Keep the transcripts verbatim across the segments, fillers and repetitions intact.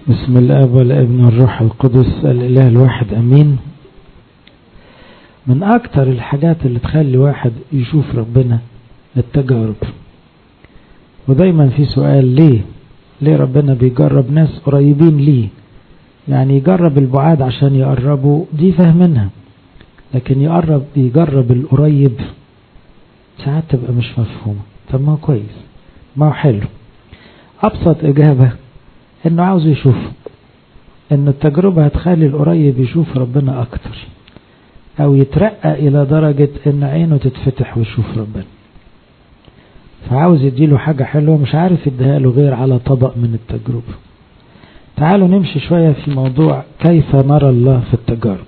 بسم الاب والابن والروح القدس الاله الواحد امين. من اكتر الحاجات اللي تخلي واحد يشوف ربنا التجارب، ودايما في سؤال ليه ليه ربنا بيجرب ناس قريبين ليه؟ يعني يجرب البعاد عشان يقربوا، دي فاهمينها، لكن يقرب يجرب القريب ساعات تبقى مش مفهومة. طب ما هو كويس، ما هو حلو. ابسط اجابة انه عاوز يشوف ان التجربة هتخلي القريب يشوف ربنا اكتر، او يترقى الى درجة ان عينه تتفتح ويشوف ربنا، فعاوز يديله حاجة حلوة مش عارف يديها له غير على طبق من التجربة. تعالوا نمشي شوية في موضوع كيف نرى الله في التجارب.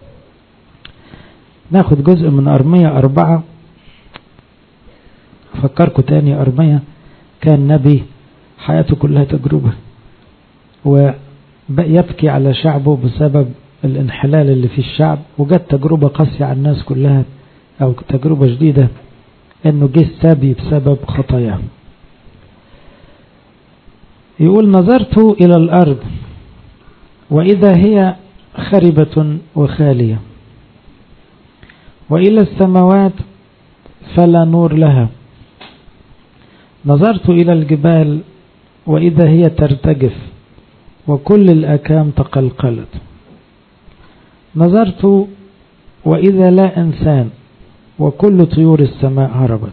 ناخد جزء من أرمية أربعة. أفكركم تاني، أرمية كان نبي حياته كلها تجربة، ويبكي على شعبه بسبب الانحلال اللي في الشعب، وجت تجربة قاسية على الناس كلها أو تجربة جديدة انه جه السبي بسبب خطاياه. يقول: نظرت الى الارض واذا هي خربة وخالية، والى السماوات فلا نور لها. نظرت الى الجبال واذا هي ترتجف وكل الاكام تقلقلت. نظرت واذا لا انسان وكل طيور السماء هربت.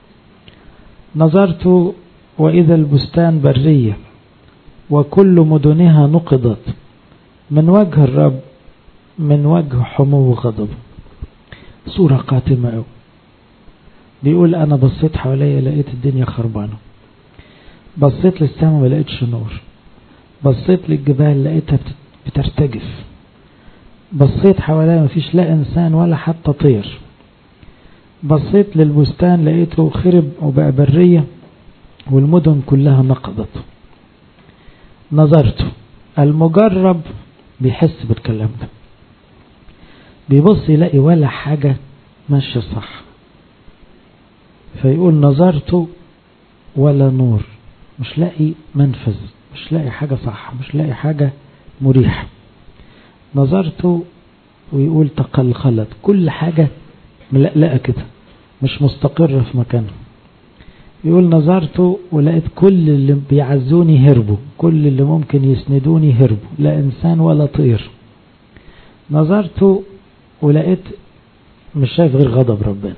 نظرت وإذا البستان برية وكل مدنها نقضت من وجه الرب، من وجه حمو غضب. صورة قاتمة أوي. بيقول: أنا بصيت حواليا لقيت الدنيا خربانة، بصيت للسماء ما لقيتش نور، بصيت للجبال لقيتها بترتجف، بصيت حواليا مفيش لا إنسان ولا حتى طير، بصيت للبستان لقيته خرب وبقى برية والمدن كلها نقضت. نظرت. المجرب بيحس بالكلام ده، بيبص يلاقي ولا حاجة ماشية صح، فيقول: نظرت ولا نور، مش لاقي منفذ، مش لاقي حاجة صح، مش لاقي حاجة مريحة. نظرت ويقول: تقلقلت، كل حاجة ملقلقة كده مش مستقرة في مكانها. يقول: نظرت ولقيت كل اللي بيعزوني هربوا، كل اللي ممكن يسندوني هربوا، لا إنسان ولا طير. نظرت ولقيت مش شايف غير غضب ربنا.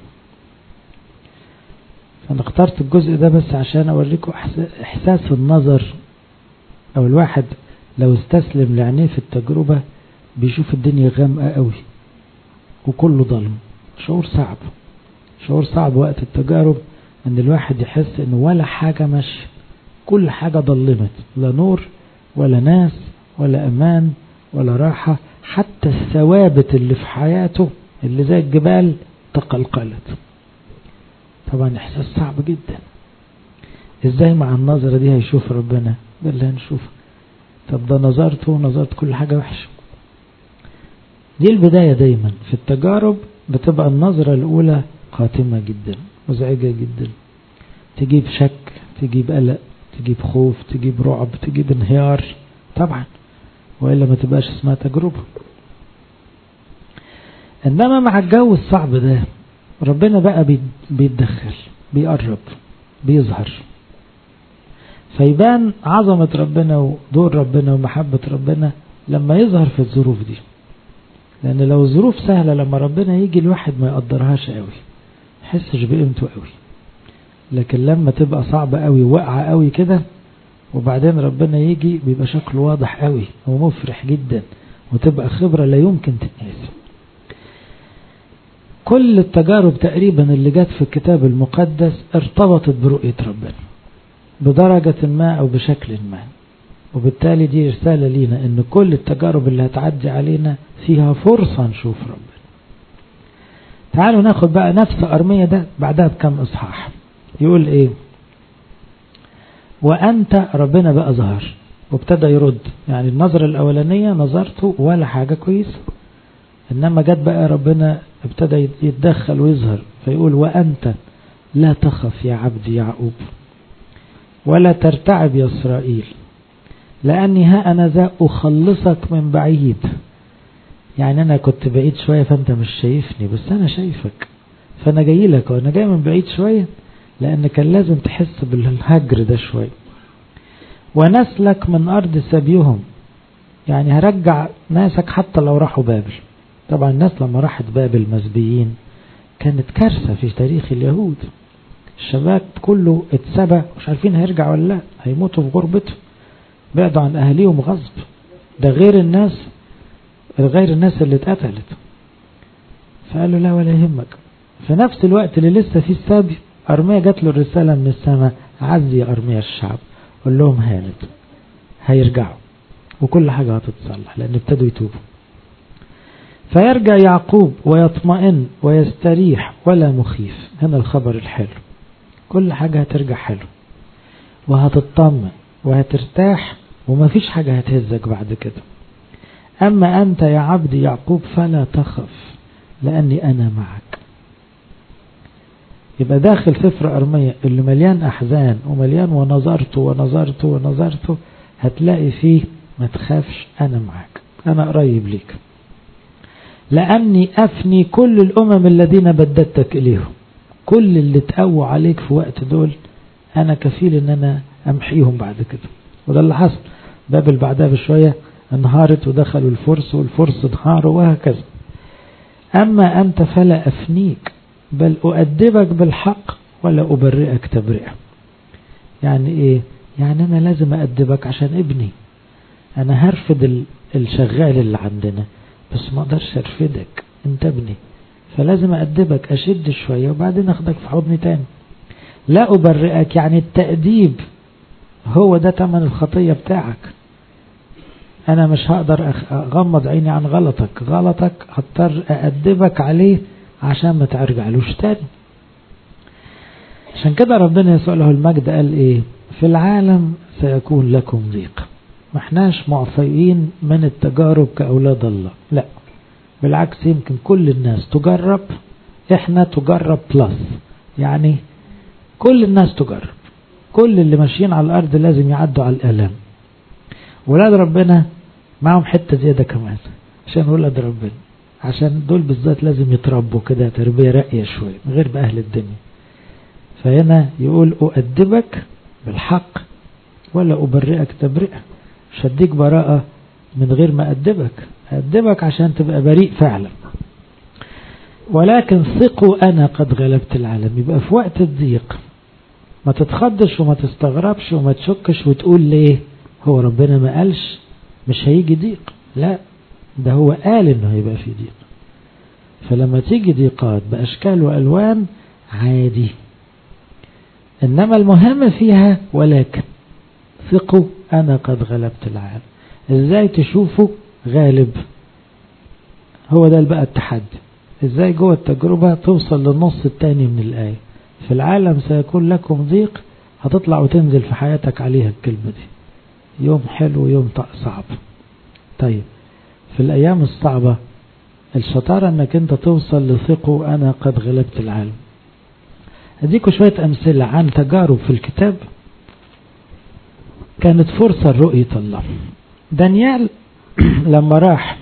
فأنا اخترت الجزء ده بس عشان أوريكم إحساس النظر، أو الواحد لو استسلم لعينيه في التجربة بيشوف الدنيا غامقة قوي وكله ظلم. شعور صعب، شعور صعب وقت التجارب، ان الواحد يحس ان ولا حاجة ماشية، كل حاجة ضلمت، لا نور ولا ناس ولا امان ولا راحة، حتى الثوابت اللي في حياته اللي زي الجبال تقلقلت. طبعا احساس صعب جدا. ازاي مع النظرة دي هيشوف ربنا؟ ده اللي هنشوفه. طب ده نظرته نظرت كل حاجة وحشة. دي البداية. دايما في التجارب بتبقى النظرة الأولى قاتمة جدا، مزعجة جدا، تجيب شك، تجيب قلق، تجيب خوف، تجيب رعب، تجيب انهيار طبعا، وإلا ما تبقاش اسمها تجربة. إنما مع الجو الصعب ده ربنا بقى بيتدخل، بيقرب، بيظهر، فيبان عظمة ربنا ودور ربنا ومحبة ربنا لما يظهر في الظروف دي. لأن لو الظروف سهلة لما ربنا يجي الواحد ما يقدرهاش قوي، يحسش بقيمته قوي. لكن لما تبقى صعبة قوي وقعة قوي كده وبعدين ربنا يجي بيبقى شكله واضح قوي ومفرح جدا، وتبقى خبرة لا يمكن تتنسي. كل التجارب تقريبا اللي جت في الكتاب المقدس ارتبطت برؤية ربنا بدرجة ما أو بشكل ما، وبالتالي دي رسالة لينا ان كل التجارب اللي هتعدي علينا فيها فرصة نشوف ربنا. تعالوا ناخد بقى نفس أرمية ده بعدها بكم إصحاح. يقول ايه؟ وأنت ربنا بقى ظهر وابتدى يرد. يعني النظرة الأولانية نظرته ولا حاجة كويسة، إنما جت بقى ربنا ابتدى يتدخل ويظهر، فيقول: وأنت لا تخف يا عبدي يعقوب ولا ترتعب يا إسرائيل، لأني ها أنا ذا أخلصك من بعيد. يعني أنا كنت بعيد شوية فأنت مش شايفني، بس أنا شايفك، فأنا جاي لك وأنا جاي من بعيد شوية، لأن كان لازم تحس بالهجر ده شوية. ونسلك من أرض سبيهم، يعني هرجع ناسك حتى لو راحوا بابل. طبعا الناس لما راحت بابل مسبيين كانت كارثة في تاريخ اليهود، الشباب كله اتسبى مش عارفين هيرجع ولا لا، هيموتوا في غربته، بعدوا عن أهليهم غصب، ده غير الناس غير الناس اللي اتقتلت. فقالوا لا ولا يهمك. في نفس الوقت اللي لسه في السبي أرميا جات له الرسالة من السماء، عزي أرميا الشعب، قول لهم هانت هيرجعوا وكل حاجة هتتصلح لأن ابتدوا يتوبوا. فيرجع يعقوب ويطمئن ويستريح ولا مخيف. هنا الخبر الحلو، كل حاجة هترجع حلو وهتطمن وهترتاح ومفيش حاجة هتهزك بعد كده. أما أنت يا عبدي يعقوب فلا تخف لأني أنا معك. يبقى داخل سفر أرميا اللي مليان أحزان ومليان ونظرته ونظرته ونظرته هتلاقي فيه ما تخافش أنا معك، أنا قريب ليك. لأني أفني كل الأمم الذين بددتك إليهم، كل اللي تقوى عليك في وقت دول أنا كفيل أن أنا أمحيهم بعد كده. وده اللي حصل، بابل بعدها بشوية انهارت ودخلوا الفرس والفرس انهاروا وهكذا. أما أنت فلا أفنيك بل أؤدبك بالحق ولا أبرئك تبرئة. يعني إيه؟ يعني أنا لازم أؤدبك عشان ابني، أنا هرفض الشغال اللي عندنا بس ما أقدرش أرفدك، أنت ابني، فلازم أؤدبك، أشد شوية وبعدين أخدك في حضني تاني. لا أبرئك يعني التأديب هو ده تمن الخطية بتاعك. أنا مش هقدر أغمض عيني عن غلطك، غلطك هضطر أأدبك عليه عشان ما ترجعلوش تاني. عشان كده ربنا يسوع له المجد قال إيه؟ في العالم سيكون لكم ضيق. ما احناش معفيين من التجارب كأولاد الله، لا بالعكس، يمكن كل الناس تجرب، احنا تجرب بلس، يعني كل الناس تجرب، كل اللي ماشيين على الأرض لازم يعدوا على الألم. ولاد ربنا معهم حتة زيادة كمان عشان ولاد ربنا، عشان دول بالذات لازم يتربوا كده تربية رأية شوية غير بأهل الدنيا. فهنا يقول أؤدبك بالحق ولا أبرئك تبرئة، مش هديك براءة من غير ما أدبك، أدبك عشان تبقى بريء فعلا. ولكن ثقوا أنا قد غلبت العالم. يبقى في وقت الضيق ما تتخضش وما تستغربش وما تشكش وتقول ليه هو ربنا ما قالش مش هيجي ضيق، لا ده هو قال انه هيبقى في ضيق. فلما تيجي ضيقات بأشكال وألوان عادي، إنما المهم فيها ولكن ثقوا أنا قد غلبت العالم. إزاي تشوفوا غالب؟ هو ده بقى التحدي، إزاي جوه التجربة توصل للنص التاني من الآية. في العالم سيكون لكم ضيق، هتطلع وتنزل في حياتك عليها الكلمة دي، يوم حلو ويوم صعب. طيب في الأيام الصعبة الشطارة أنك أنت توصل لثقوا أنا قد غلبت العالم. أديكوا شوية أمثلة عن تجارب في الكتاب كانت فرصة لرؤية الله. دانيال لما راح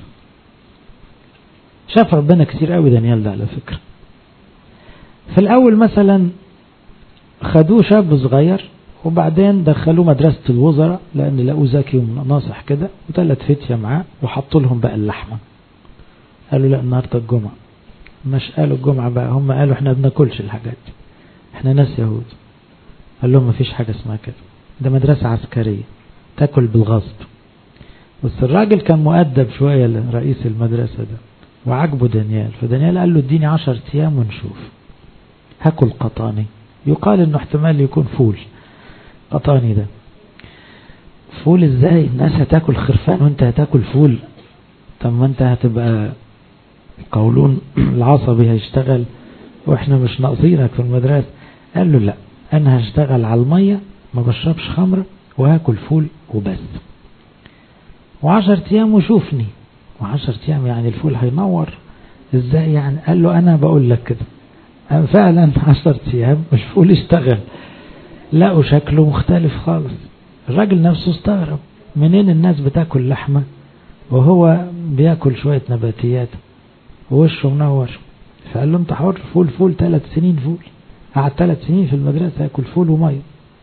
شاف ربنا كتير قوي، دانيال ده على فكرة. في الأول مثلا خدوه شاب صغير وبعدين دخلوه مدرسة الوزراء لأن لقوه ذكي وناصح كده، وثلاث فتية معاه وحطوا لهم بقى اللحمة. قالوا لا النهاردة الجمعة، مش قالوا الجمعة بقى، هم قالوا احنا بناكلش الحاجات دي، احنا ناس يهود. قال لهم مفيش حاجة اسمها كده، ده مدرسة عسكرية تاكل بالغصب. بس الراجل كان مؤدب شوية لرئيس المدرسة ده وعجبه دانيال، فدانيال قال له اديني عشر ايام ونشوف. هاكل قطاني، يقال انه احتمال يكون فول. قطاني ده فول ازاي؟ الناس هتاكل خرفان وانت هتاكل فول؟ طب ما انت هتبقى القولون العصبي هيشتغل واحنا مش ناقصينك في المدرسة. قال له لا، انا هشتغل على المية، ما بشربش خمرة وهاكل فول وبس، وعشر ايام وشوفني. وعشر ايام يعني الفول هينور ازاي يعني؟ قال له انا بقول لك كده. فعلا عشر ايام الفول اشتغل، لقوا شكله مختلف خالص. الراجل نفسه استغرب، منين الناس بتاكل لحمة وهو بياكل شوية نباتيات ووشه منور؟ فقال له انت حر، فول فول ثلاث سنين فول، قعد ثلاث سنين في المدرسة ياكل فول ومية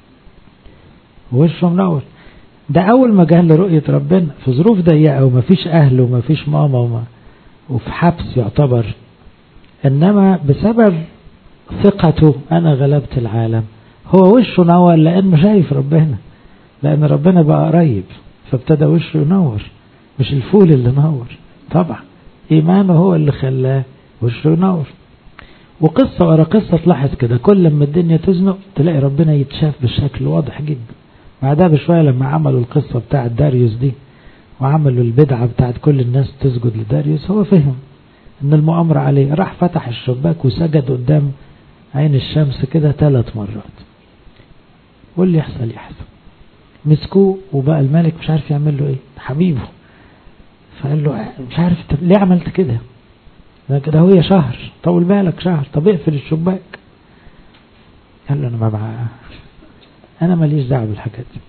ووشه منور. ده أول ما جه لرؤية ربنا في ظروف ضيقة ومفيش أهل ومفيش ماما وما وفي حبس يعتبر، إنما بسبب ثقته أنا غلبت العالم هو وشه نور لأنه شايف ربنا، لأن ربنا بقى قريب فابتدى وشه ينور، مش الفول اللي نور طبعا، إيمانه هو اللي خلاه وشه ينور. وقصة ورا قصة تلاحظ كده، كل لما الدنيا تزنق تلاقي ربنا يتشاف بالشكل واضح جدا. بعدها بشوية لما عملوا القصة بتاعت داريوس دي وعملوا البدعة بتاعت كل الناس تسجد لداريوس، هو فهم ان المؤامرة عليه، راح فتح الشباك وسجد قدام عين الشمس كده ثلاث مرات، واللي يحصل يحصل. مسكوه وبقى الملك مش عارف يعمل له ايه، حبيبه، فقال له مش عارف ليه عملت كده، ده كده هو شهر، طول بالك شهر، طب اقفل الشباك. قال له انا ما بقى انا ماليش دعوه بالحاجات دي.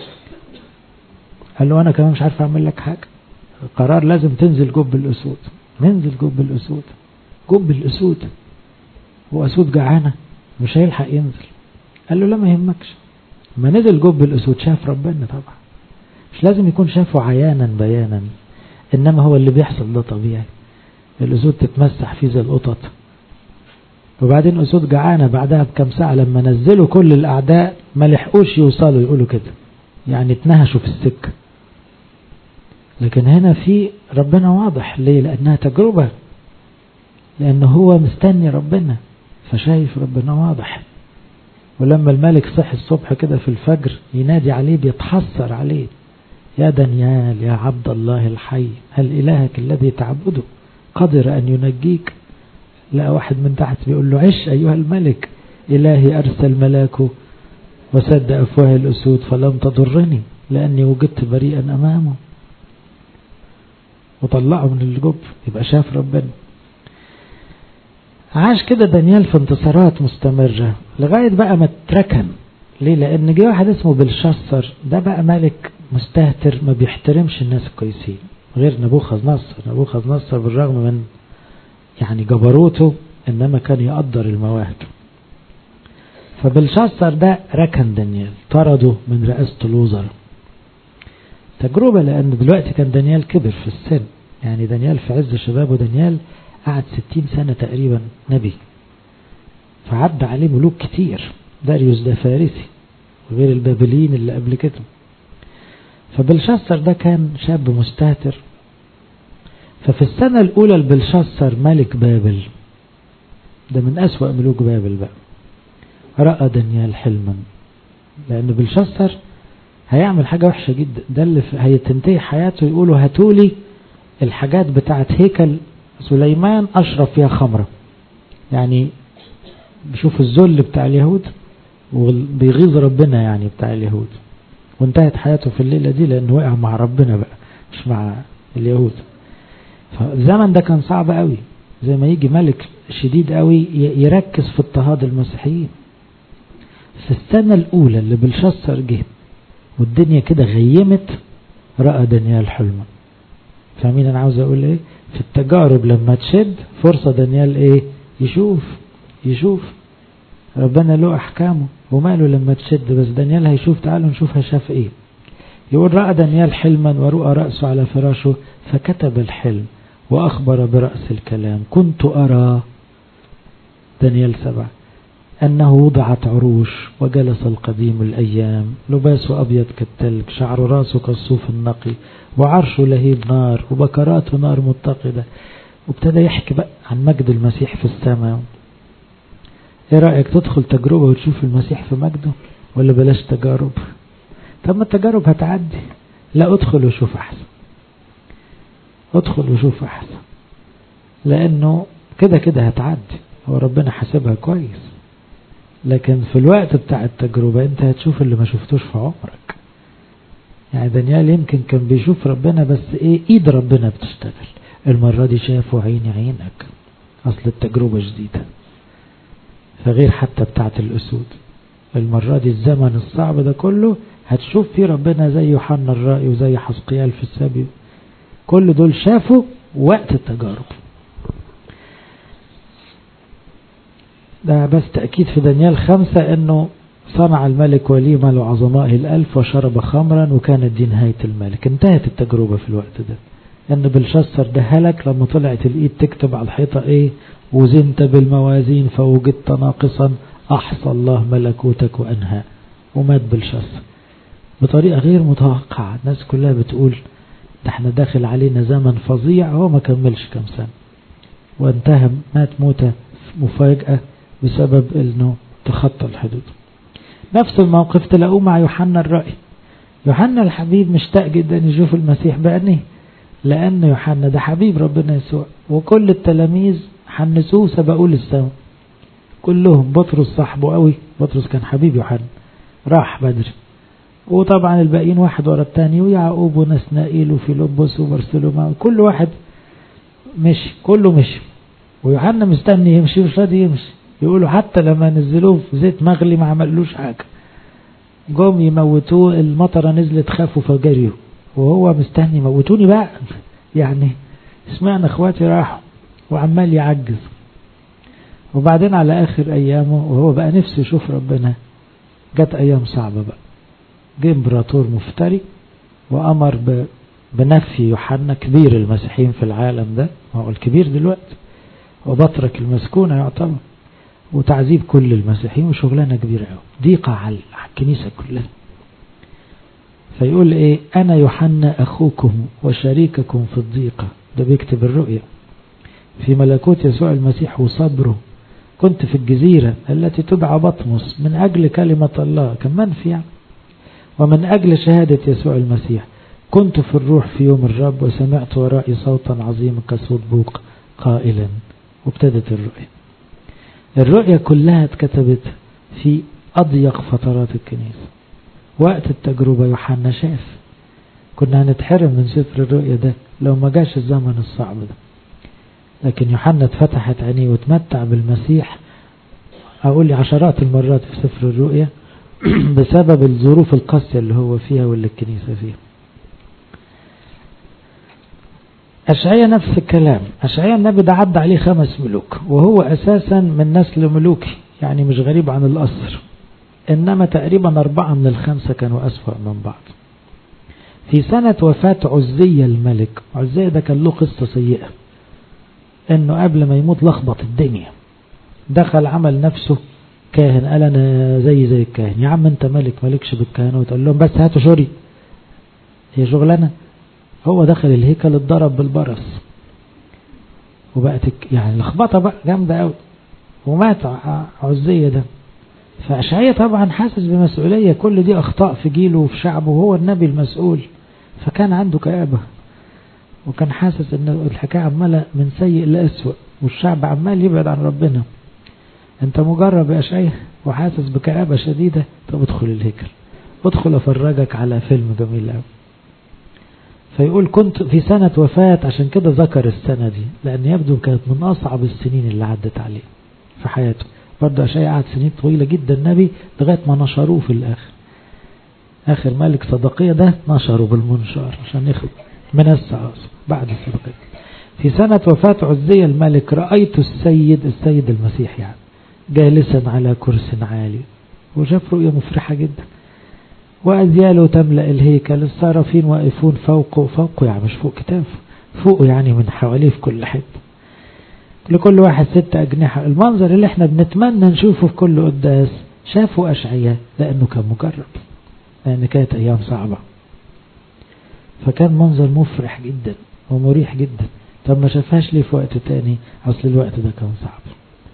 قال له انا كمان مش عارف اعمل لك حاجه، القرار لازم تنزل جب الاسود. ننزل جب الاسود، جب الاسود واسود جعانه مش هيلحق ينزل. قال له لا ما يهمكش. ما نزل جب الاسود شاف ربنا طبعا، مش لازم يكون شافه عيانا بيانا، انما هو اللي بيحصل ده طبيعي. الاسود تتمسح فيه زي القطط. وبعدين اسود جعانه بعدها بكم ساعه لما نزلوا كل الاعداء ما لحقوش يوصلوا، يقولوا كده يعني اتنهشوا في السكه. لكن هنا في ربنا واضح ليه؟ لانها تجربه، لانه هو مستني ربنا فشايف ربنا واضح. ولما الملك صحي الصبح كده في الفجر ينادي عليه، بيتحسر عليه، يا دانيال يا عبد الله الحي، هل إلهك الذي تعبده قدر أن ينجيك؟ لا واحد من تحت بيقول له عش أيها الملك، إلهي أرسل ملاكه وسد أفواه الأسود فلم تضرني لأني وجدت بريئا أمامه، وطلعه من الجب. يبقى شاف ربنا. عاش كده دانيال في انتصارات مستمرة لغاية بقى ما اتركن. ليه؟ لأن جه واحد اسمه بلشاصر، ده بقى ملك مستهتر ما بيحترمش الناس الكويسين، غير نبوخذ نصر. نبوخذ نصر بالرغم من يعني جبروته إنما كان يقدر المواهب. فبلشاصر ده ركن دانيال، طرده من رئاسة الوزراء. تجربة، لأن دلوقتي كان دانيال كبر في السن، يعني دانيال في عز شبابه، دانيال قعد ستين سنة تقريبا نبي، فعد عليه ملوك كتير. داريوس ده فارسي غير البابليين اللي قبل كده. فبلشاصر ده كان شاب مستهتر. ففي السنة الأولى لبلشاصر ملك بابل، ده من أسوأ ملوك بابل بقى، رأى دانيال حلما، لأن بلشاصر هيعمل حاجة وحشة جدا، ده اللي هيتنتهي حياته. يقولوا هاتولي الحاجات بتاعت هيكل سليمان أشرب فيها خمرة، يعني بيشوف الذل بتاع اليهود وبيغيظ ربنا يعني بتاع اليهود. وانتهت حياته في الليلة دي لأنه وقع مع ربنا بقى مش مع اليهود. فالزمن ده كان صعب قوي، زي ما يجي ملك شديد قوي يركز في اضطهاد المسيحيين. في السنة الأولى اللي بلشاصر جه والدنيا كده غيمت، رأى دانيال حلما. فاهمين أنا عاوز أقول إيه؟ في التجارب لما تشد فرصة دانيال إيه؟ يشوف يشوف ربنا له أحكامه وماله لما تشد. بس دانيال هيشوف، تعالوا نشوف هشاف إيه. يقول رأى دانيال حلما ورؤى رأسه على فراشه فكتب الحلم وأخبر برأس الكلام. كنت أرى دانيال سبعة أنه وضعت عروش وجلس القديم الأيام، لباسه أبيض كالتلج، شعر راسه كالصوف النقي، وعرشه لهيب نار وبكراته نار متقدة. وابتدى يحكي بقى عن مجد المسيح في السماء. ايه رأيك تدخل تجربة وتشوف المسيح في مجده، ولا بلاش تجارب؟ طب ما التجارب هتعدي. لا ادخل وشوف أحسن، ادخل وشوف أحسن، لأنه كده كده هتعدي، هو ربنا حاسبها كويس. لكن في الوقت بتاع التجربة انت هتشوف اللي ما شفتوش في عمرك. يعني دانيال يمكن كان بيشوف ربنا بس ايه، ايد ربنا بتشتغل. المرة دي شافوا عيني عينك، اصل التجربة جديدة، فغير حتى بتاعت الاسود. المرة دي الزمن الصعب ده كله هتشوف في ربنا زي يوحنا الرائي وزي حزقيال في السبي. كل دول شافوا وقت التجارب. ده بس تأكيد في دانيال خمسة انه صنع الملك وليمة لعظمائه الألف وشرب خمرا وكانت دي نهاية الملك. انتهت التجربة في الوقت ده. ان بلشسر ده هلك لما طلعت الايد تكتب على الحيطة ايه؟ وزنت بالموازين فوجدت ناقصا احصى الله ملكوتك وانهى. ومات بلشسر بطريقة غير متوقعة. الناس كلها بتقول ده احنا داخل علينا زمن فظيع. هو ما كملش كم سنة وانتهى، مات موتة مفاجأة بسبب انه تخطى الحدود. نفس الموقف تلاقوه مع يوحنا الرائي. يوحنا الحبيب مشتاق جدا يشوف المسيح بعينيه، لأن يوحنا ده حبيب ربنا يسوع، وكل التلاميذ حنسوه سبقوه للسماء كلهم. بطرس صاحبه قوي، بطرس كان حبيب يوحنا راح بدري، وطبعا الباقيين واحد ورا الثاني، ويعقوب ونسنائيل وفيلبس وبرسلوما، كل واحد مشي، كله مشي، ويوحنا مستني يمشي مش راضي يمشي. يقولوا حتى لما نزلوه في زيت مغلي ما عملوش حاجة، جم يموتوه المطرة نزلت خافوا فجريوا، وهو مستني يموتوني بقى يعني اسمعنا اخواتي راحوا، وعمال يعجز. وبعدين على اخر ايامه وهو بقى نفسه يشوف ربنا، جت ايام صعبة بقى. جه امبراطور مفتري وامر بنفي يوحنا كبير المسيحيين في العالم ده، هو الكبير دلوقتي، وبطرك المسكونة يعتبر، وتعذيب كل المسيحيين، وشغلانة كبيرة قوي، ضيقة على الكنيسة كلها. فيقول ايه؟ انا يوحنا اخوكم وشريككم في الضيقة. ده بيكتب الرؤيا في ملكوت يسوع المسيح وصبره. كنت في الجزيرة التي تدعى بطمس من اجل كلمة الله، كان منفي يعني، ومن اجل شهادة يسوع المسيح. كنت في الروح في يوم الرب وسمعت ورائي صوتا عظيما كصوت بوق قائلا. وابتدت الرؤيا. الرؤيا كلها اتكتبت في أضيق فترات الكنيسة. وقت التجربة يوحنا شاف. كنا هنتحرم من سفر الرؤيا ده لو ما جاش الزمن الصعب ده، لكن يوحنا اتفتحت عينيه وتمتع بالمسيح أقول لي عشرات المرات في سفر الرؤيا بسبب الظروف القاسية اللي هو فيها واللي الكنيسة فيها. أشعياء نفس الكلام. أشعياء النبي ده عدى عليه خمس ملوك، وهو أساسا من نسل ملوكي، يعني مش غريب عن الأصل، إنما تقريبا أربعة من الخمسة كانوا أسوأ من بعض. في سنة وفاة عزية الملك، عزية ده كان له قصة سيئة، إنه قبل ما يموت لخبط الدنيا، دخل عمل نفسه كاهن، قال أنا زي زي الكاهن. يا عم أنت ملك ملكش بالكهنة، وتقول لهم بس هاتوا شوري، هي شغلانة. هو دخل الهيكل اتضرب بالبرص، وبقت يعني لخبطه بقى جامده قوي، ومات عزية ده. فأشعياء طبعا حاسس بمسؤولية، كل دي أخطاء في جيله وفي شعبه، وهو النبي المسؤول، فكان عنده كآبة، وكان حاسس ان الحكاية عمالة من سيء لأسوأ، والشعب عمال يبعد عن ربنا. انت مجرب يا أشعياء وحاسس بكآبة شديدة، طب ادخل الهيكل، ادخل افرجك على فيلم جميل قوي. فيقول كنت في سنة وفاة، عشان كده ذكر السنة دي، لأن يبدو كانت من أصعب السنين اللي عدت عليه في حياته. برضه أشعياء قعد سنين طويلة جدا النبي، لغاية ما نشروه في الآخر. آخر ملك صدقية ده نشره بالمنشار عشان يخلق من السعاص بعد الصدقية. في سنة وفاة عزية الملك رأيت السيد السيد المسيح يعني جالسا على كرسي عالي، وشاف رؤية مفرحة جدا، وأذياله تملأ الهيكل، الصارفين واقفون فوقه، فوقه يعني مش فوق كتافه، فوقه يعني من حواليه في كل حته، لكل واحد ست أجنحة. المنظر اللي احنا بنتمنى نشوفه في كل قداس شافه أشعياء، لأنه كان مجرب، لأن كانت أيام صعبة، فكان منظر مفرح جدا ومريح جدا. طب ما شافهاش ليه في وقت تاني؟ أصل الوقت ده كان صعب.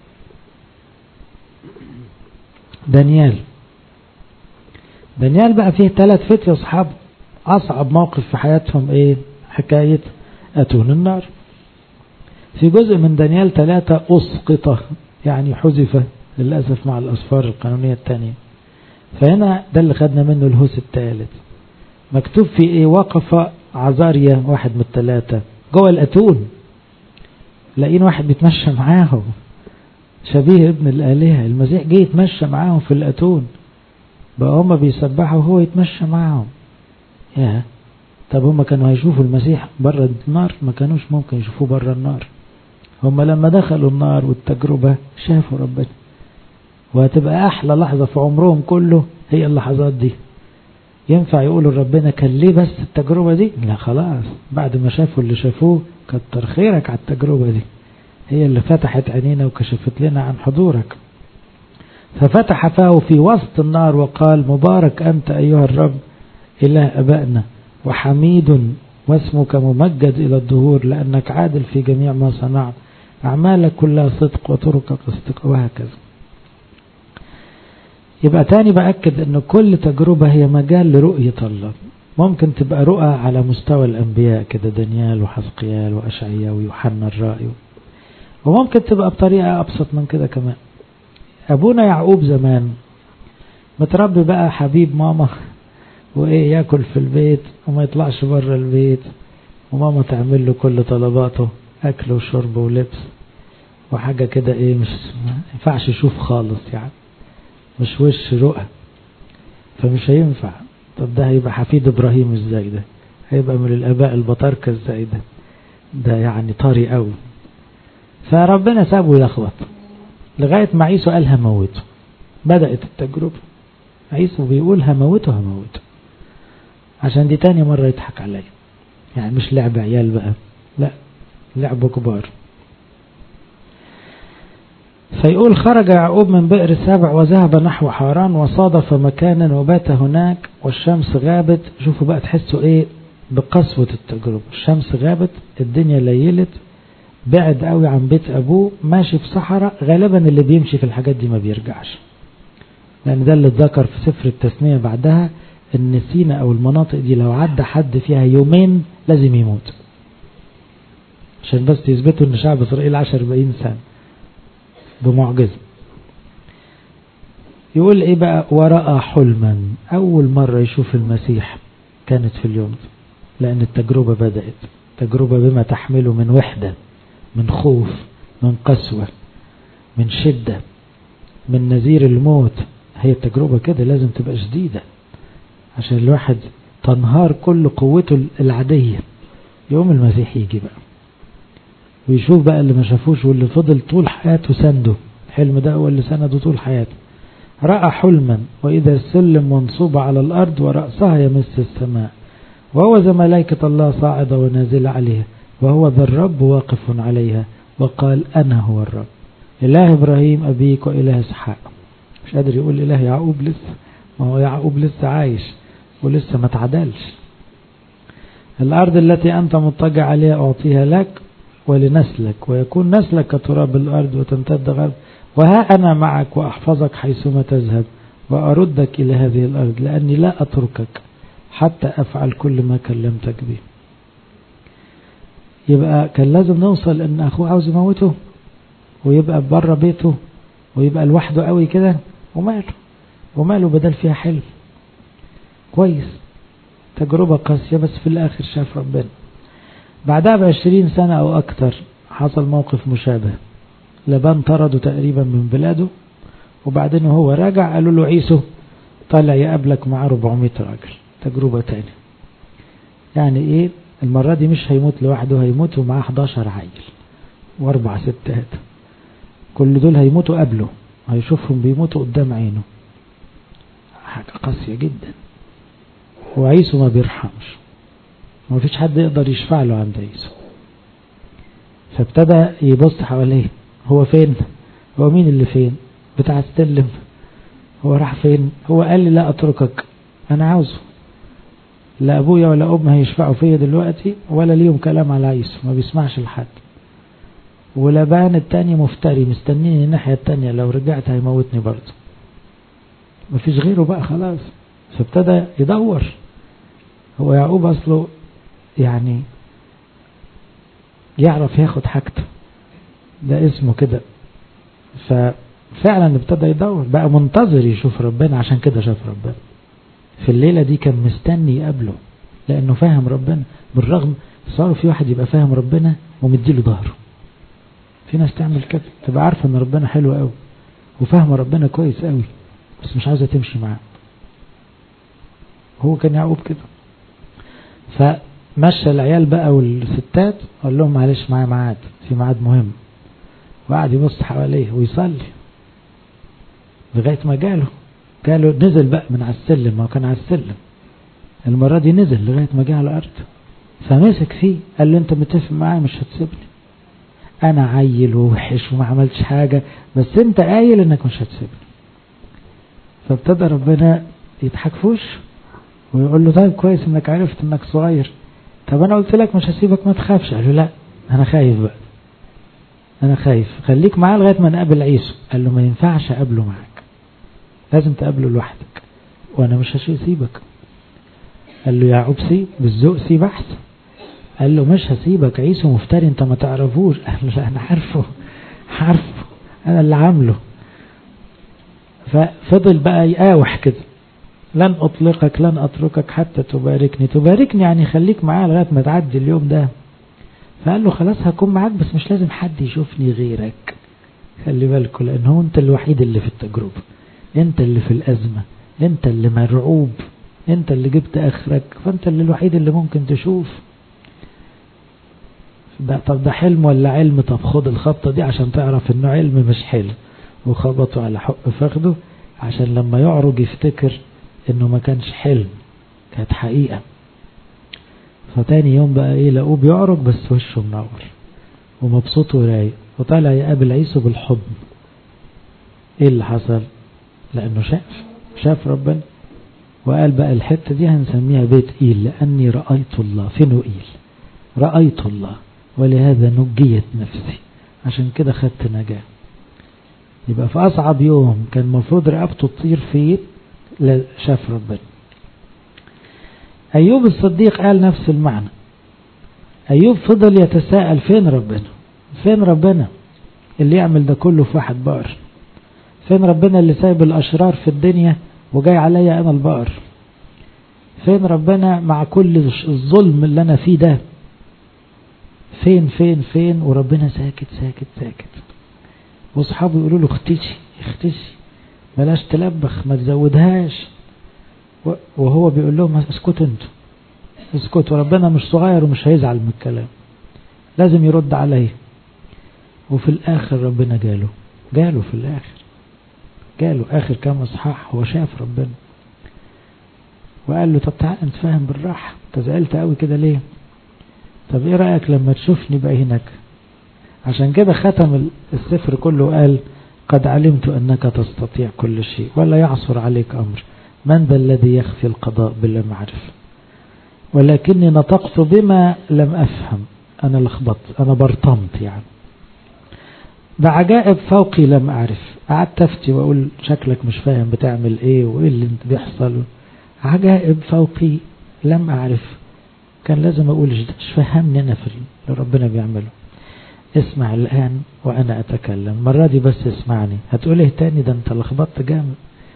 دانيال دانيال بقى فيه ثلاث فتية أصحاب، أصعب موقف في حياتهم إيه؟ حكاية أتون النار. في جزء من دانيال ثلاثة أسقط، يعني حذف للأسف مع الأسفار القانونية الثانية. فهنا ده اللي خدنا منه الهوس الثالث، مكتوب في إيه؟ وقف عزاريا واحد من الثلاثة جوه الأتون، لاقين واحد بيتمشى معاهم شبيه ابن الآلهة، المسيح جه يتمشى معاهم في الأتون، بقى هم بيسبحوا وهو يتمشى معهم. ياه، طب هم كانوا هيشوفوا المسيح بره النار؟ ما كانوش ممكن يشوفوه بره النار. هم لما دخلوا النار والتجربة شافوا ربنا، وهتبقى أحلى لحظة في عمرهم كله هي اللحظات دي. ينفع يقولوا ربنا كان ليه بس التجربة دي؟ لا خلاص، بعد ما شافوا اللي شافوه كتر خيرك على التجربة دي، هي اللي فتحت عينينا وكشفت لنا عن حضورك. ففتح فاه في وسط النار وقال مبارك أنت أيها الرب إله أبائنا وحميد واسمك ممجد إلى الدهور، لأنك عادل في جميع ما صنعت، أعمالك كلها صدق وطرقك صدق، وهكذا. يبقى تاني بأكد أن كل تجربة هي مجال لرؤية الله. ممكن تبقى رؤى على مستوى الأنبياء كده، دانيال وحزقيال وأشعياء ويوحنا الرائي، وممكن تبقى بطريقة أبسط من كده كمان. أبونا يعقوب زمان متربي بقى حبيب ماما، وإيه يأكل في البيت وما يطلعش بره البيت، وماما تعمل له كل طلباته، أكل وشرب ولبس وحاجة كده، إيه مش ينفعش يشوف خالص يعني، مش وش رؤى، فمش هينفع. طب ده هيبقى حفيد إبراهيم ازاي؟ ده هيبقى من الآباء البطاركة ازاي؟ ده ده يعني طري قوي. فربنا سابه يلخبط لغاية ما عيسو قال هموته. بدأت التجربة، عيسو بيقول هموته هموته، عشان دي تاني مرة يضحك عليا، يعني مش لعب عيال بقى، لا لعب كبار. فيقول خرج يعقوب من بئر سبع وذهب نحو حاران وصادف مكانا وبات هناك والشمس غابت. شوفوا بقى تحسوا ايه بقسوة التجربة، الشمس غابت، الدنيا ليلت، بعد قوي عن بيت ابوه، ماشي في صحراء. غالبا اللي بيمشي في الحاجات دي ما بيرجعش، لان ده اللي اتذكر في سفر التثنية بعدها، ان سينا او المناطق دي لو عدى حد فيها يومين لازم يموت، عشان بس يثبتوا ان شعب اسرائيل عشر أربعين سنة بمعجزة. يقول ايه بقى؟ ورأى حلما، اول مرة يشوف المسيح كانت في اليوم ده، لان التجربة بدأت، تجربة بما تحمله من وحدة، من خوف، من قسوة، من شدة، من نذير الموت. هي التجربة كده لازم تبقى شديدة عشان الواحد تنهار كل قوته العادية. يوم المسيح يجي بقى ويشوف بقى اللي ما شافوش، واللي فضل طول حياته سنده، الحلم ده هو اللي سنده طول حياته. رأى حلما وإذا السلم منصوب على الأرض ورأسها يمس السماء، وهو ذا ملائكة الله صاعدة ونازلة عليها، وهو ذا الرب واقف عليها، وقال أنا هو الرب إله إبراهيم أبيك وإله إسحاق. مش قادر يقول إله يعقوب لسه، ما هو يعقوب لسه عايش ولسه ما تعدلش. الأرض التي أنت مضطجع عليها أعطيها لك ولنسلك، ويكون نسلك كتراب الأرض وتمتد غرب، وها أنا معك وأحفظك حيثما تذهب وأردك إلى هذه الأرض، لأني لا أتركك حتى أفعل كل ما كلمتك به. يبقى كان لازم نوصل إن أخوه عاوز يموته ويبقى بره بيته ويبقى لوحده قوي كده، وماله وماله بدل فيها حلم كويس. تجربة قاسية بس في الآخر شاف ربنا. بعدها بعشرين سنة أو أكثر حصل موقف مشابه. لبان طرده تقريبا من بلاده، وبعدين هو راجع قالوا له عيسو طالع يقابلك مع أربعمائة راجل. تجربة تانية، يعني إيه؟ المرة دي مش هيموت لوحده، هيموت ومعاه حداشر عيل واربع ستات، كل دول هيموتوا قبله، هيشوفهم بيموتوا قدام عينه. حاجة قاسية جدا. وعيسو ما بيرحمش، ما فيش حد يقدر يشفع له عند عيسو. فابتدى يبص حواليه، هو فين؟ هو مين اللي فين؟ بتاع السلم هو راح فين؟ هو قال لي لا أتركك، أنا عاوزه. لا أبويا ولا أمي هيشفعوا فيا دلوقتي، ولا ليهم كلام على عيسو، ما بيسمعش لحد. ولبان التاني مفتري مستنيني الناحية التانية، لو رجعت هيموتني برضه، ما فيش غيره بقى خلاص. فابتدى يدور. هو يعقوب أصله يعني يعرف ياخد حاجته، ده اسمه كده. ففعلا ابتدى يدور بقى، منتظر يشوف ربنا. عشان كده شاف ربنا في الليلة دي، كان مستني يقابله لأنه فاهم ربنا. بالرغم صار في واحد يبقى فاهم ربنا ومديله ظهره. في ناس تعمل كده، تبقى عارفة ان ربنا حلو قوي وفاهمة ربنا كويس قوي، بس مش عايزة تمشي معاه. هو كان يعقوب كده. فمشى العيال بقى والستات قال لهم معلش معايا ميعاد، في ميعاد مهم، وقعد يبص حواليه ويصلي لغاية ما جاله جاله نزل بقى من على السلم، ما كان على السلم، المرة دي نزل لغاية ما جه على الأرض. فمسك فيه قال له انت متفق معايا مش هتسيبني، انا عيل ووحش وما عملتش حاجة، بس انت قايل انك مش هتسيبني. فابتدى ربنا يضحك فوش ويقول له طيب كويس انك عرفت انك صغير، طب انا قلت لك مش هسيبك ما تخافش. قال له لا انا خايف بقى، انا خايف، خليك معاه لغاية ما نقابل عيسو. قال له ما ينفعش اقابله معاك، لازم تقابله لوحدك وانا مش هسيبك. قال له يعقوب سيب بالذوق، سيب احسن. قال له مش هسيبك، عيسو مفتري انت ما تعرفوش. قال له لا انا عارفه عارفه انا اللي عامله. ففضل بقى يقاوح كده، لن اطلقك لن اتركك حتى تباركني. تباركني يعني خليك معايا لغايه ما تعدي اليوم ده. فقال له خلاص هكون معاك بس مش لازم حد يشوفني غيرك، خلي بالكوا، لان هو انت الوحيد اللي في التجربه، انت اللي في الازمه، انت اللي مرعوب، انت اللي جبت اخرك، فانت اللي الوحيد اللي ممكن تشوف ده. طب ده حلم ولا علم؟ طب خد الخبطة دي عشان تعرف انه علم مش حلم. وخبطوا على حق فخده عشان لما يعرج يفتكر انه ما كانش حلم، كانت حقيقة. فتاني يوم بقى ايه لقوه بيعرج بس وشه منور ومبسوط ورايق، وطالع يقابل عيسو بالحضن. ايه اللي حصل؟ لانه شاف شاف ربنا، وقال بقى الحتة دي هنسميها بيت إيل، لأني رأيت الله. فين إيل؟ رأيت الله ولهذا نجيت نفسي، عشان كده خدت نجاة. يبقى في أصعب يوم كان مفروض رقبته تطير فيه شاف ربنا. أيوب الصديق قال نفس المعنى. أيوب فضل يتساءل فين ربنا، فين ربنا اللي يعمل ده كله في واحد بقر، فين ربنا اللي سايب الأشرار في الدنيا وجاي عليا أنا البقر، فين ربنا مع كل الظلم اللي أنا فيه ده، فين فين فين وربنا ساكت ساكت ساكت. واصحابه يقولوا له اختشي اختشي بلاش تلبخ ما تزودهاش، وهو بيقول لهم اسكتوا انتوا اسكتوا، ربنا مش صغير ومش هيزعل من الكلام، لازم يرد عليه. وفي الآخر ربنا جاله جاله في الآخر جاله آخر كام اصحاح هو شاف ربنا وقال له طب تعال نتفاهم بالراحة، انت زعلت قوي كده ليه؟ طب ايه رأيك لما تشوفني بعينك؟ عشان كده ختم السفر كله قال قد علمت أنك تستطيع كل شيء ولا يعصر عليك أمر، من ذا الذي يخفي القضاء بلا معرفة، ولكني نطقت بما لم أفهم. أنا لخبطت، أنا برطمت يعني بعجائب فوقي لم أعرف. قعدت أفتي وأقول شكلك مش فاهم بتعمل إيه وإيه اللي انت بيحصل، عجائب فوقي لم أعرف. كان لازم أقول مش فهمني أنا في اللي ربنا بيعمله. اسمع الآن وأنا أتكلم، مرة دي بس اسمعني، هتقول إيه تاني؟ ده أنت لخبطت جامد.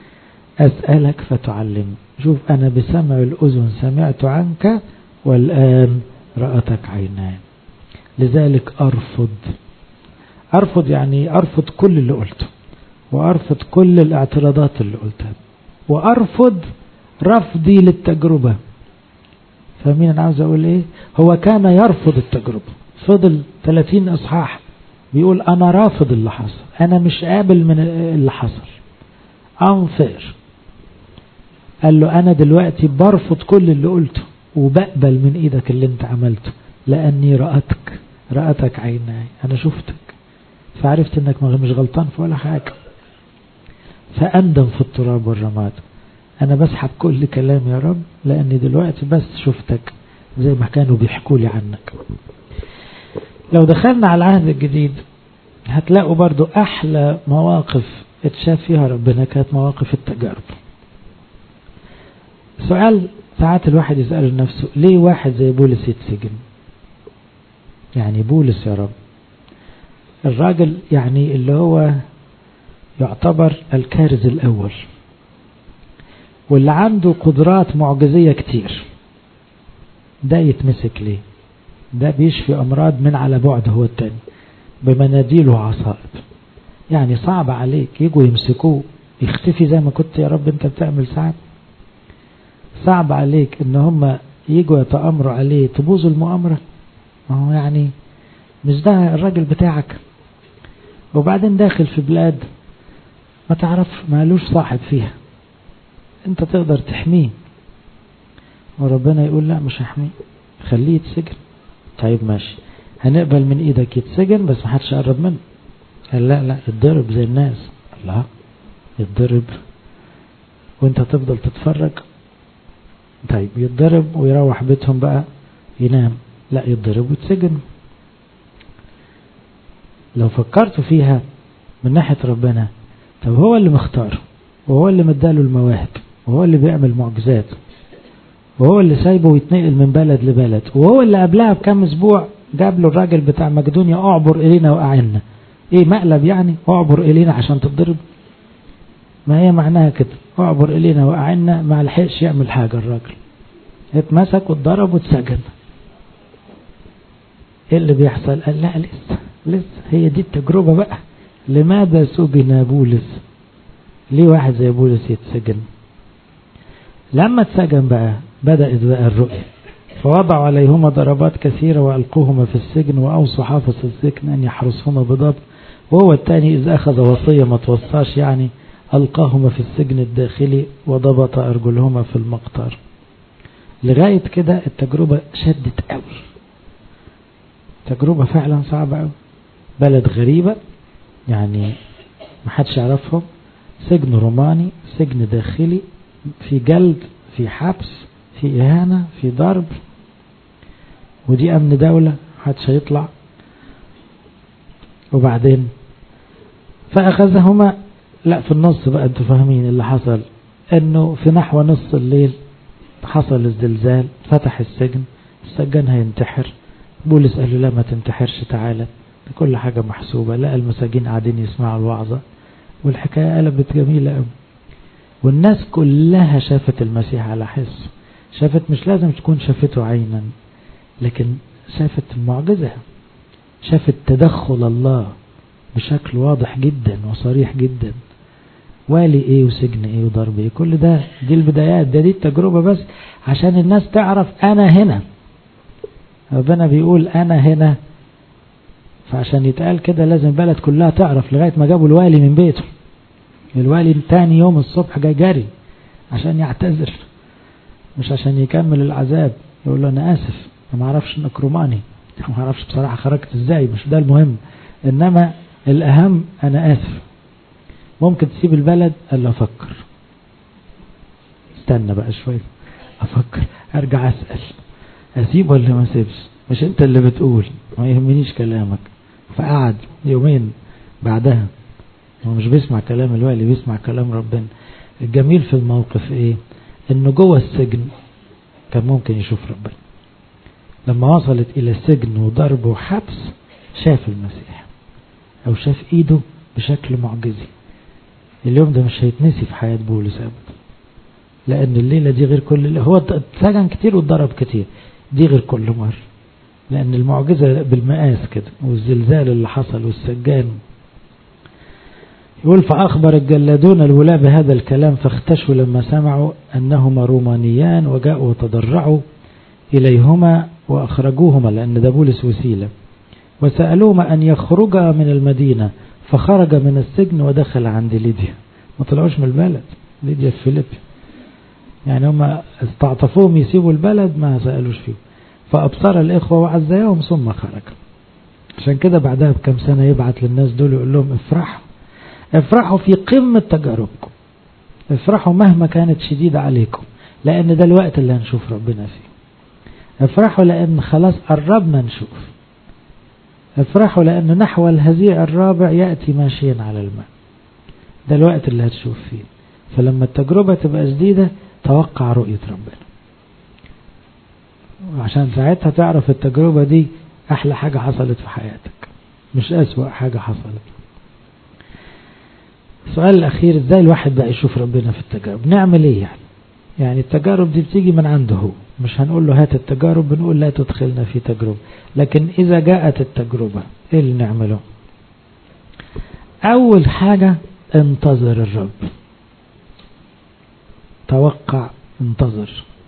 أسألك فتعلم، شوف أنا بسمع الأذن سمعت عنك والآن رأتك عيناي، لذلك أرفض. أرفض يعني أرفض كل اللي قلته، وأرفض كل الاعتراضات اللي قلتها، وأرفض رفضي للتجربة. فمين أنا عاوز أقول إيه؟ هو كان يرفض التجربة، فضل ثلاثين إصحاح بيقول أنا رافض اللي حصل، أنا مش قابل من اللي حصل، أنفر. قال له أنا دلوقتي برفض كل اللي قلته وبقبل من إيدك اللي أنت عملته، لأني رأتك رأتك عيناي، أنا شفتك فعرفت أنك مش غلطان في ولا حاجة. فأندم في التراب والرماد، أنا بسحب كل كلام يا رب لأني دلوقتي بس شفتك زي ما كانوا بيحكوا لي عنك. لو دخلنا على العهد الجديد هتلاقوا برضو أحلى مواقف اتشاف فيها ربنا كانت مواقف التجارب. سؤال ساعات الواحد يسأل نفسه، ليه واحد زي بولس يتسجن؟ يعني بولس يا رب، الراجل يعني اللي هو يعتبر الكارز الأول واللي عنده قدرات معجزية كتير، ده يتمسك ليه؟ ده بيشفي أمراض من على بعد هو التاني بمناديل وعصائب، يعني صعب عليك يجوا يمسكوه يختفي زي ما كنت يا رب انت بتعمل ساعات. صعب عليك ان هم يجوا يتأمروا عليه تبوظوا المؤامرة؟ ما هو يعني مش ده الراجل بتاعك، وبعدين داخل في بلاد ما تعرف مالوش صاحب فيها، انت تقدر تحميه، وربنا يقول لا مش هحميه، خليه يتسجن. طيب ماشي، هنقبل من ايدك يتسجن بس ما حدش يقرب منه. قال لا لا يتضرب زي الناس. الله، يتضرب وانت تفضل تتفرج؟ طيب يتضرب ويروح بيتهم بقى ينام؟ لا، يتضرب ويتسجن. لو فكرتوا فيها من ناحية ربنا، طب هو اللي مختار، وهو اللي مداله المواهب، وهو اللي بيعمل معجزات، وهو اللي سايبه ويتنقل من بلد لبلد، وهو اللي قبلها بكام اسبوع جاب له الراجل بتاع مقدونيا اعبر الينا واعنا. ايه مقلب يعني اعبر الينا عشان تتضرب؟ ما هي معناها كده، اعبر الينا واعنا، ما لحقش يعمل حاجة الراجل، اتمسك واتضرب واتسجن. ايه اللي بيحصل؟ قال لا لسه لسه، هي دي التجربة بقى. لماذا سجن بولس؟ ليه واحد زي بولس يتسجن؟ لما اتسجن بقى بدأت بقى الرؤية، فوضعوا عليهما ضربات كثيرة وألقوهما في السجن، وأوصوا حافظ السجن أن يحرسهما بضبط. وهو الثاني إذ أخذ وصية ما توصاش يعني، ألقاهما في السجن الداخلي وضبط أرجلهما في المقطار. لغاية كده التجربة شدت قوي، تجربة فعلا صعبة قوي. بلد غريبة يعني محدش يعرفهم، سجن روماني، سجن داخلي، في جلد، في حبس، في إهانة، في ضرب، ودي أمن دولة محدش هيطلع. وبعدين فأخذهما، لا في النص بقى انتوا فاهمين اللي حصل، انه في نحو نص الليل حصل الزلزال، فتح السجن، السجان هينتحر. بولس قال له لا ما تنتحرش، تعالى، كل حاجة محسوبة. لا المساجين قاعدين يسمعوا الوعظة، والحكاية قلبت جميلة قوي، والناس كلها شافت المسيح على حس. شافت، مش لازم تكون شافته عينا، لكن شافت المعجزة، شافت تدخل الله بشكل واضح جدا وصريح جدا. والي ايه وسجن ايه وضرب ايه، كل ده دي البدايات، ده دي التجربة بس عشان الناس تعرف انا هنا. ربنا بيقول انا هنا، فعشان يتقال كده لازم البلد كلها تعرف، لغاية ما جابوا الوالي من بيته. الوالي تاني يوم الصبح جاي جاري عشان يعتذر، مش عشان يكمل العذاب. يقول له انا اسف، ما اعرفش انك روماني، ما اعرفش بصراحة خرجت ازاي، مش ده المهم، انما الاهم انا اسف، ممكن تسيب البلد؟ قال له افكر، استنى بقى شوية افكر، ارجع اسأل اسيب ولا ما اسيبش، مش انت اللي بتقول، ما يهمنيش كلامك. فقعد يومين بعدها، هو مش بيسمع كلام الوالي، بيسمع كلام ربنا. الجميل في الموقف ايه؟ انه جوه السجن كان ممكن يشوف ربنا. لما وصلت الى السجن وضرب وحبس شاف المسيح، او شاف ايده بشكل معجزي. اليوم ده مش هيتنسي في حياة بولس ابدا، لان الليلة دي غير كل اللي هو اتسجن كتير واتضرب كتير، دي غير كل مرة، لان المعجزة بالمقاس كده، والزلزال اللي حصل والسجان. يقول فأخبر الجلادون الولاة بهذا الكلام، فاختشوا لما سمعوا أنهما رومانيان، وجاءوا وتضرعوا إليهما وأخرجوهما، لأن ده بولس وسيلة، وسألوهما أن يخرجا من المدينة. فخرج من السجن ودخل عند ليديا. ما طلعوش من البلد، ليديا في فيليبي، يعني هم استعطفوهم يسيبوا البلد، ما سألوش فيه. فأبصر الإخوة وعزيهم ثم خرج. عشان كده بعدها بكم سنة يبعت للناس دول يقول لهم افرحوا، افرحوا في قمة تجاربكم، افرحوا مهما كانت شديدة عليكم، لأن ده الوقت اللي هنشوف ربنا فيه. افرحوا لأن خلاص قربنا نشوف. افرحوا لأن نحو الهزيع الرابع يأتي ماشيا على الماء. ده الوقت اللي هتشوف فيه. فلما التجربة تبقى جديدة توقع رؤية ربنا، وعشان ساعتها تعرف التجربة دي أحلى حاجة حصلت في حياتك، مش أسوأ حاجة حصلت. السؤال الأخير، ازاي الواحد بقى يشوف ربنا في التجارب؟ نعمل ايه يعني؟ يعني التجارب دي بتيجي من عنده هو، مش هنقول له هات التجارب، بنقول لا تدخلنا في تجربة. لكن إذا جاءت التجربة ايه اللي نعمله؟ أول حاجة انتظر الرب، توقع، انتظر.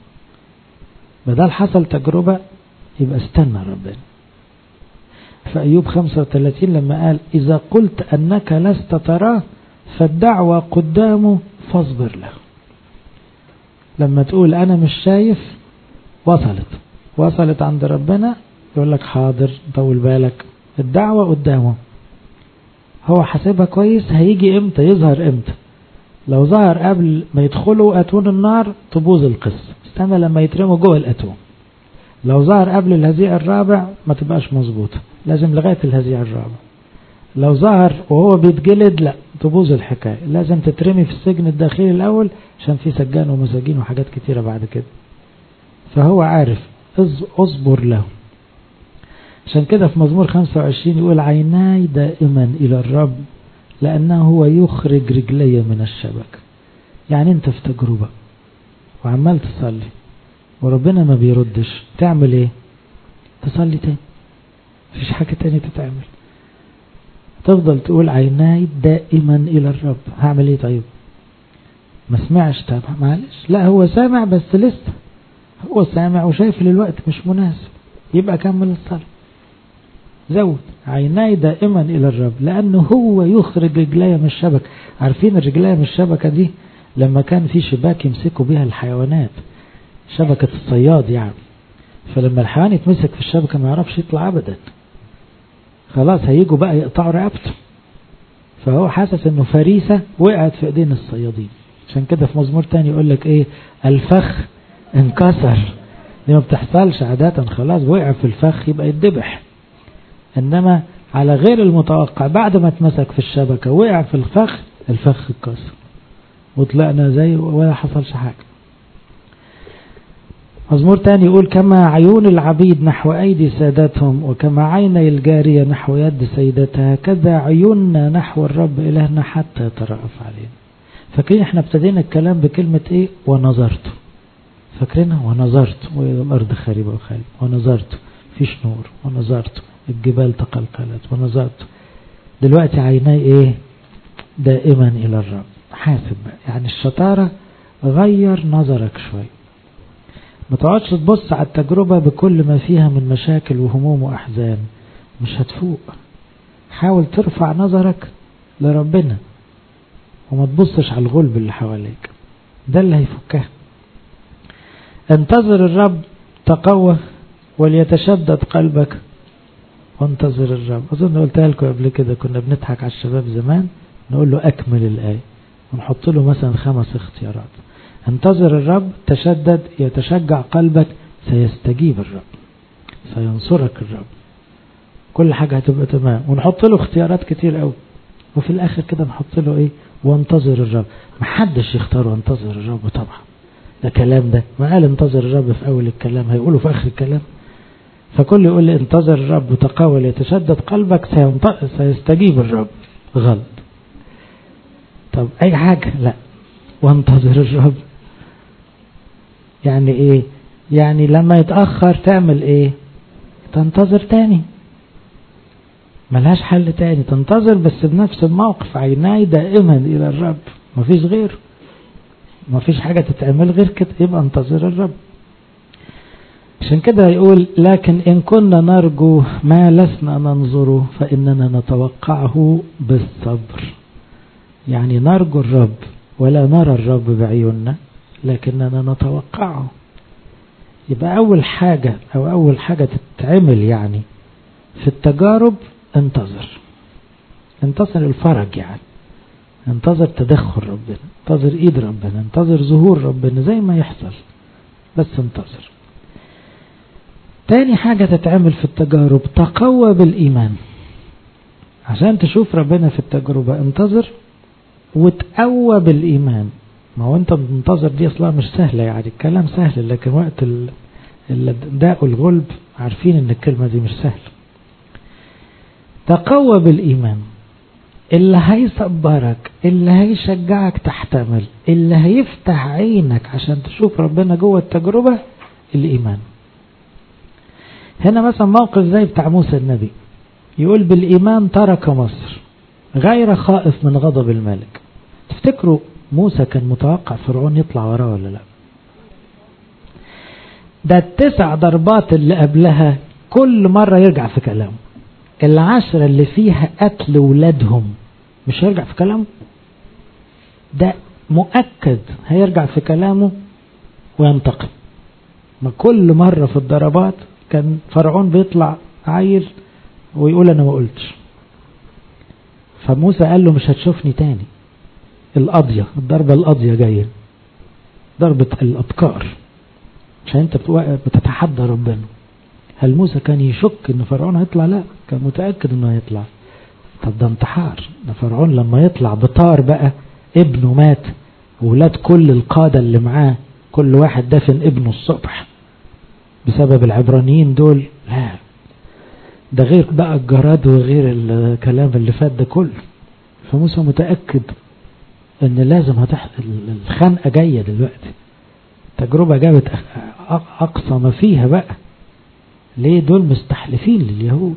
بدل حصل تجربة يبقى استنى ربنا. فأيوب خمسة وثلاثين لما قال إذا قلت أنك لست تراه فالدعوة قدامه فاصبر له. لما تقول أنا مش شايف وصلت وصلت عند ربنا يقول لك حاضر طول بالك، الدعوة قدامه هو حاسبها كويس، هيجي امتى يظهر امتى. لو ظهر قبل ما يدخلوا أتون النار تبوظ القصة، استنى لما يترموا جوه الأتون. لو ظهر قبل الهزيع الرابع ما تبقاش مظبوطة، لازم لغاية الهزيع الرابع. لو ظهر وهو بيتجلد لا تبوظ الحكاية، لازم تترمي في السجن الداخلي الأول عشان في سجان ومساجين وحاجات كتيرة بعد كده. فهو عارف اصبر له. عشان كده في مزمور خمسة وعشرين يقول عيناي دائما إلى الرب لأنه هو يخرج رجلي من الشبكة. يعني انت في تجربة وعمال تصلي وربنا ما بيردش، تعمل ايه؟ تصلي تاني، مفيش حاجة تانية تتعمل. تفضل تقول عيناي دائما إلى الرب. هعمل ايه طيب؟ ما سمعش، طب معلش، لا هو سامع بس لسه هو سامع وشايف الوقت مش مناسب، يبقى كمل الصلاة. زود عيناي دائما إلى الرب لأنه هو يخرج رجلي من الشبكة. عارفين الرجلية من الشبكة دي لما كان في شباك يمسكوا بها الحيوانات، شبكة الصياد يعني، فلما الحيوان يتمسك في الشبكة ما يعرفش يطلع أبدا، خلاص هيجوا بقى يقطعوا رقبته. فهو حاسس انه فريسة وقعت في ايدين الصيادين. عشان كده في مزمور تاني يقول لك ايه؟ الفخ انكسر. دي ما بتحصلش عادة، خلاص وقع في الفخ يبقى يتذبح. انما على غير المتوقع بعد ما اتمسك في الشبكة وقع في الفخ، الفخ اتكسر وطلعنا زي ولا حصلش حاجة. مزمور تاني يقول كما عيون العبيد نحو أيدي سادتهم وكما عيني الجارية نحو يد سيدتها كذا عيوننا نحو الرب إلهنا حتى يترأف علينا. فاكرين احنا ابتدينا الكلام بكلمة ايه؟ ونظرت. فاكرينها؟ ونظرت والأرض خاربة وخالبة، ونظرت فيش نور، ونظرت الجبال تقلقلت، ونظرت. دلوقتي عيني ايه؟ دائما إلى الرب. حاسب بقى، يعني الشطارة غير نظرك شوي، ما تقعدش تبص على التجربة بكل ما فيها من مشاكل وهموم وأحزان، مش هتفوق. حاول ترفع نظرك لربنا وما تبصش على الغلب اللي حواليك، ده اللي هيفكها. انتظر الرب تقوى وليتشدد قلبك وانتظر الرب. أظن قلتها لكم قبل كده، كنا بنضحك على الشباب زمان نقول له أكمل الآية ونحط له مثلا خمس اختيارات. انتظر الرب، تشدد، يتشجع قلبك، سيستجيب الرب، سينصرك الرب، كل حاجة هتبقى تمام. ونحط له اختيارات كتير قوي وفي الآخر كده نحط له ايه؟ وانتظر الرب. محدش يختار وانتظر الرب طبعا، ده كلام، ده ما قال انتظر الرب في أول الكلام هيقوله في آخر الكلام. فكل يقول لي انتظر الرب وتقاول يتشدد قلبك سيستجيب الرب، غلط. طب أي حاجة لا، وانتظر الرب يعني ايه؟ يعني لما يتأخر تعمل ايه؟ تنتظر تاني، ملهاش حل تاني، تنتظر بس بنفس الموقف. عيناي دائما إلى الرب، مفيش غيره، مفيش حاجة تتعمل غير كده، يبقى انتظر الرب. عشان كده يقول لكن إن كنا نرجو ما لسنا ننظره فإننا نتوقعه بالصبر. يعني نرجو الرب ولا نرى الرب بعيوننا لكننا نتوقعه. يبقى أول حاجة أو أول حاجة تتعمل يعني في التجارب انتظر، انتظر الفرج، يعني انتظر تدخل ربنا، انتظر ايد ربنا، انتظر ظهور ربنا زي ما يحصل، بس انتظر. تاني حاجة تتعمل في التجارب تقوى بالإيمان. عشان تشوف ربنا في التجربة انتظر وتقوى بالإيمان. ما هو انت منتظر دي اصلا مش سهلة، يعني الكلام سهل لكن وقت الداء والغلب عارفين ان الكلمة دي مش سهلة. تقوى بالإيمان، اللي هيصبرك، اللي هيشجعك تحتمل، اللي هيفتح عينك عشان تشوف ربنا جوه التجربة، الإيمان. هنا مثلا موقف زي بتاع موسى النبي، يقول بالإيمان ترك مصر غير خائف من غضب الملك. تفتكروا موسى كان متوقع فرعون يطلع وراه ولا لا؟ ده التسع ضربات اللي قبلها كل مرة يرجع في كلامه. العشرة اللي فيها قتل ولادهم مش هيرجع في كلامه، ده مؤكد هيرجع في كلامه وينتقم. ما كل مرة في الضربات كان فرعون بيطلع عيل ويقول أنا ما قلتش، فموسى قال له مش هتشوفني تاني. القضية، الضربة القضية جاية، ضربة الأبكار، عشان انت بتتحدى ربنا. هل موسى كان يشك ان فرعون هيطلع؟ لا، كان متأكد انه هيطلع. طب ده انتحار. ده فرعون لما يطلع بطار بقى، ابنه مات وولاد كل القادة اللي معاه كل واحد دفن ابنه الصبح بسبب العبرانيين دول. لا، ده غير بقى الجراد وغير الكلام اللي فات ده كله. فموسى متأكد ان لازم هتحصل الخنقة جاية دلوقتي. تجربة جابت اقصى ما فيها بقى. ليه؟ دول مستحلفين لليهود.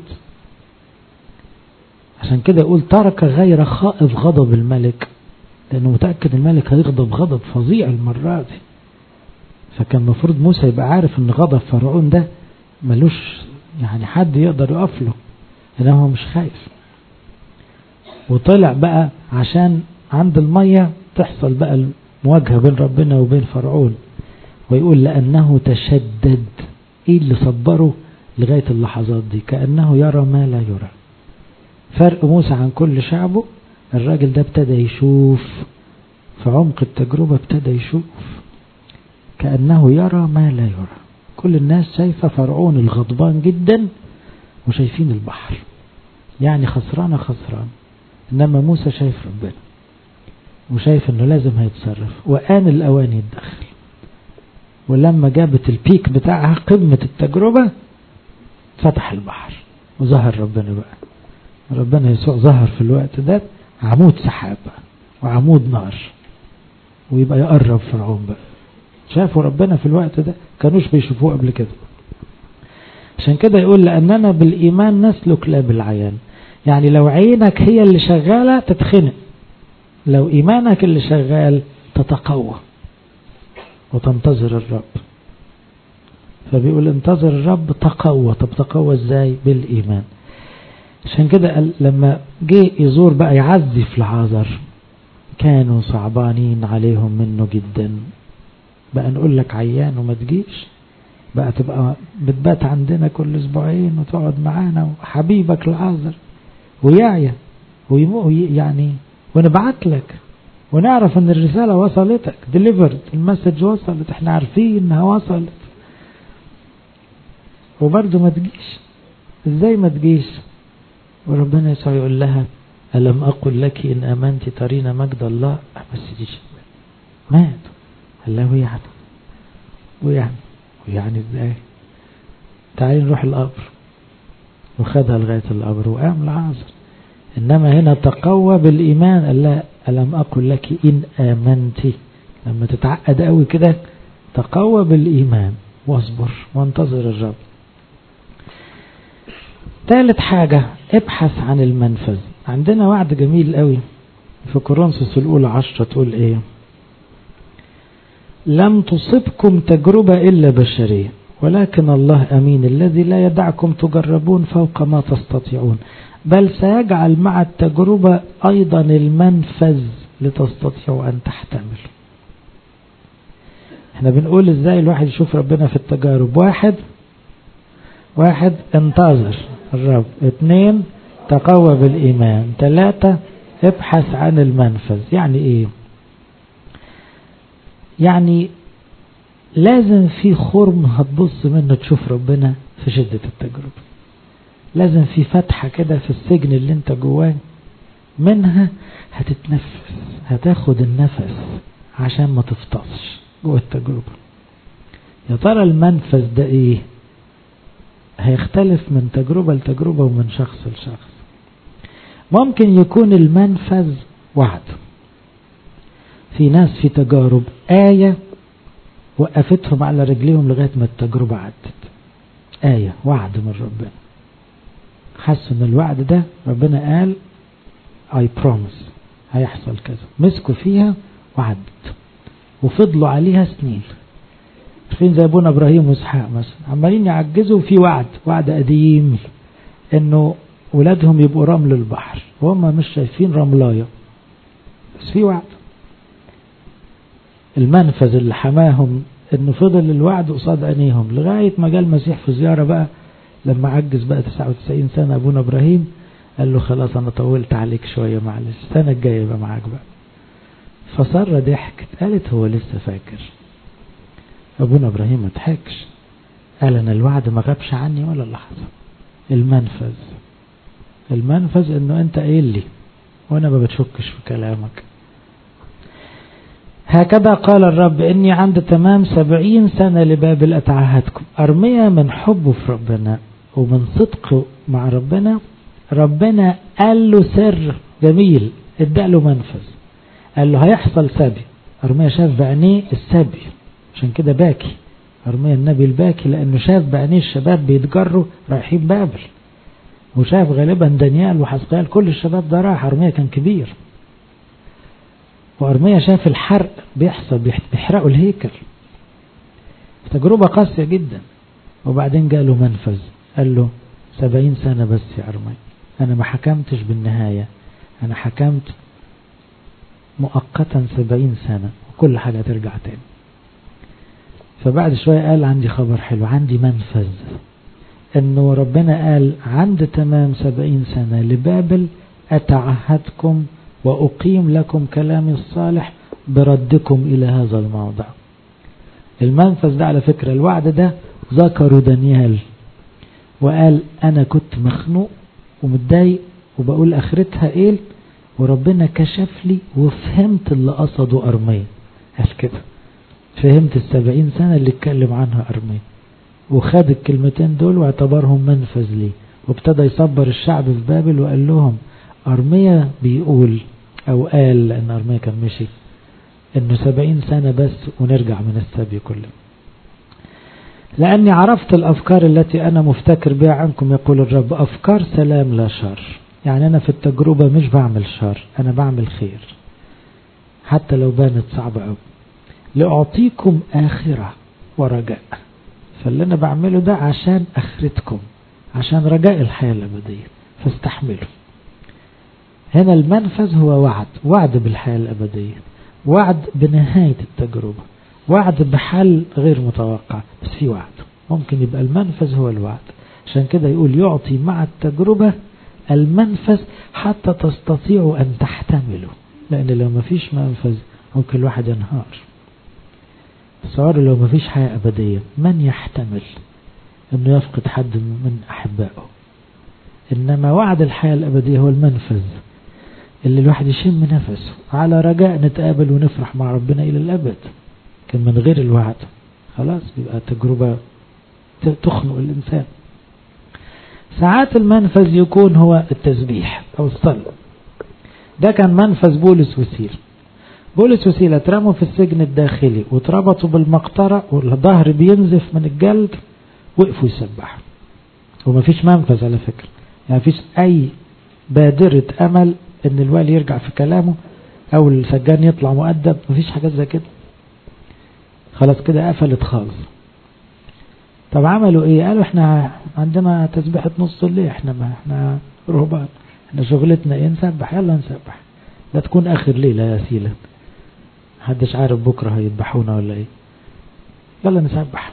عشان كده يقول ترك غير خائف غضب الملك، لانه متأكد الملك هيغضب غضب فظيع المرة دي. فكان مفروض موسى يبقى عارف ان غضب فرعون ده ملوش يعني حد يقدر يقف له، انه هو مش خايف. وطلع بقى عشان عند المية تحصل بقى المواجهة بين ربنا وبين فرعون. ويقول لأنه تشدد. ايه اللي صبره لغاية اللحظات دي؟ كأنه يرى ما لا يرى. فرق موسى عن كل شعبه، الراجل ده ابتدى يشوف في عمق التجربة، ابتدى يشوف كأنه يرى ما لا يرى. كل الناس شايفة فرعون الغضبان جدا وشايفين البحر، يعني خسرانة خسران. إنما موسى شايف ربنا وشايف إنه لازم هيتصرف، وآن الأوان يتدخل. ولما جابت البيك بتاعها قمة التجربة فتح البحر وظهر ربنا بقى. ربنا يسوع ظهر في الوقت ده عمود سحاب وعمود نار، ويبقى يقرب فرعون بقى. شافوا ربنا في الوقت ده، كانوش بيشوفوه قبل كده. عشان كده يقول لأننا بالإيمان نسلك لا بالعيان. يعني لو عينك هي اللي شغالة تتخنق، لو إيمانك اللي شغال تتقوى وتنتظر الرب. فبيقول انتظر الرب تقوى. طب تقوى ازاي؟ بالإيمان. عشان كده لما جه يزور بقى يعزي في العازر كانوا صعبانين عليهم منه جدا. بقى نقول لك عيان وما تجيش، بقى تبقى بتبات عندنا كل اسبوعين وتقعد معانا وحبيبك العازر ويعيا ويمو يعني، ونبعت لك ونعرف ان الرسالة وصلتك، ديليفرد، المسج وصلت، احنا عارفين انها وصلت، وبرضه ما تجيش. ازاي ما تجيش؟ وربنا يسوع يقول لها ألم أقل لك إن آمنت ترين مجد الله؟ بس دي مات. الله يعني ويعني ويعني ازاي؟ تعالي نروح القبر، وخدها لغاية القبر وقام العازر. إنما هنا تقوى بالإيمان. قال لها ألم أقل لك إن آمنتي؟ لما تتعقد قوي كده تقوى بالإيمان واصبر وانتظر الرب. ثالث حاجة ابحث عن المنفذ. عندنا وعد جميل قوي في كورنثوس الأولى عشرة تقول ايه؟ لم تصبكم تجربة إلا بشرية ولكن الله أمين الذي لا يدعكم تجربون فوق ما تستطيعون بل سيجعل مع التجربة أيضا المنفذ لتستطيعوا أن تحتملوا. احنا بنقول ازاي الواحد يشوف ربنا في التجارب. واحد واحد انتظر الرب. اثنين تقوى بالإيمان. ثلاثة ابحث عن المنفذ. يعني ايه؟ يعني لازم في خرم هتبص منه تشوف ربنا في شدة التجربة. لازم في فتحة كده في السجن اللي انت جواه، منها هتتنفس، هتاخد النفس عشان ما تفطسش جوه التجربة. يا ترى المنفذ ده ايه؟ هيختلف من تجربة لتجربة ومن شخص لشخص. ممكن يكون المنفذ وعد. في ناس في تجارب آية وقفتهم على رجليهم لغاية ما التجربة عدت. آية وعد من ربنا، حسوا ان الوعد ده ربنا قال I promise هيحصل كذا، مسكوا فيها وعدت وفضلوا عليها سنين. عارفين زي ابونا ابراهيم واسحاق مثلا عمالين يعجزوا في وعد وعد قديم انه ولادهم يبقوا رمل البحر وهم مش شايفين رملايه، بس في وعد. المنفذ اللي حماهم انه فضل الوعد قصاد عينيهم لغايه ما جاء المسيح في زياره بقى لما عجز بقى تسعة وتسعين سنه ابونا ابراهيم، قال له خلاص انا طولت عليك شويه معلش السنه الجايه يبقى معاك بقى. فسارة ضحكت قالت هو لسه فاكر. ابونا ابراهيم ما ضحكش، قال انا الوعد ما غابش عني ولا لحظه. المنفذ المنفذ انه انت قايل لي وانا ما بتشكش في كلامك. هكذا قال الرب اني عند تمام سبعين سنه لبابل اتعهدكم. ارميا من حبه في ربنا ومن صدقه مع ربنا، ربنا قال له سر جميل اداله منفذ، قال له هيحصل سبي. ارميا شاف بعينيه السبي عشان كده باكي، ارميا النبي الباكي لانه شاف بعينيه الشباب بيتجروا رايحين بابل، وشاف غالبا دانيال وحزقيال كل الشباب ده راح. ارميا كان كبير، وارميا شاف الحرق بيحصل بيحرقوا الهيكل، تجربة قاسية جدا. وبعدين جاله منفذ قال له سبعين سنة بس يا ارميا، انا ما حكمتش بالنهاية، انا حكمت مؤقتا سبعين سنة وكل حاجة ترجع تاني. فبعد شوية قال عندي خبر حلو، عندي منفذ، انه ربنا قال عند تمام سبعين سنة لبابل اتعهدكم واقيم لكم كلامي الصالح بردكم الى هذا الموضع. المنفذ ده على فكرة الوعد ده ذكروا دانيال وقال انا كنت مخنوق ومتضايق وبقول اخرتها ايه، وربنا كشف لي وفهمت اللي قصده ارميا. قال كده فهمت السبعين سنة اللي اتكلم عنها ارميا، وخد الكلمتين دول واعتبرهم منفذ لي، وابتدى يصبر الشعب في بابل وقال لهم ارميا بيقول او قال، لان ارميا كان مشي، انه سبعين سنة بس ونرجع من السبي كله. لاني عرفت الافكار التي انا مفتكر بها عنكم يقول الرب، افكار سلام لا شر. يعني انا في التجربة مش بعمل شر، انا بعمل خير حتى لو بانت صعبة قوي، لأعطيكم آخرة ورجاء. فاللي أنا بعمله ده عشان آخرتكم، عشان رجاء الحياة الأبدية، فاستحملوا. هنا المنفذ هو وعد، وعد بالحياة الأبدية، وعد بنهاية التجربة، وعد بحل غير متوقع، بس في وعد. ممكن يبقى المنفذ هو الوعد. عشان كده يقول يعطي مع التجربة المنفذ حتى تستطيعوا أن تحتملوا، لأن لو ما فيش منفذ ممكن الواحد ينهار. تصوروا لو ما فيش حياة أبدية من يحتمل أنه يفقد حد من أحبائه؟ إنما وعد الحياة الأبدية هو المنفذ اللي الواحد يشم نفسه على رجاء نتقابل ونفرح مع ربنا إلى الأبد. كان من غير الوعد خلاص بيبقى تجربة تخنق الإنسان. ساعات المنفذ يكون هو التسبيح أو الصلاة. ده كان منفذ بولس وسيلة. بولس وسيلة اترموا في السجن الداخلي واتربطوا بالمقطرة والظهر بينزف من الجلد، وقفوا يسبحوا. ومفيش منفذ على فكرة، يعني مفيش أي بادرة أمل إن الوالي يرجع في كلامه أو السجان يطلع مؤدب، مفيش حاجات زي كده. خلاص كده قفلت خالص. طب عملوا إيه؟ قالوا إحنا عندنا تسبيحة نص الليل، إحنا ما إحنا رهبان، إحنا شغلتنا إيه؟ نسبح، يلا نسبح. لا تكون آخر ليلة يا سيلة، محدش عارف بكرة هيذبحونا ولا ايه، يلا نسبح.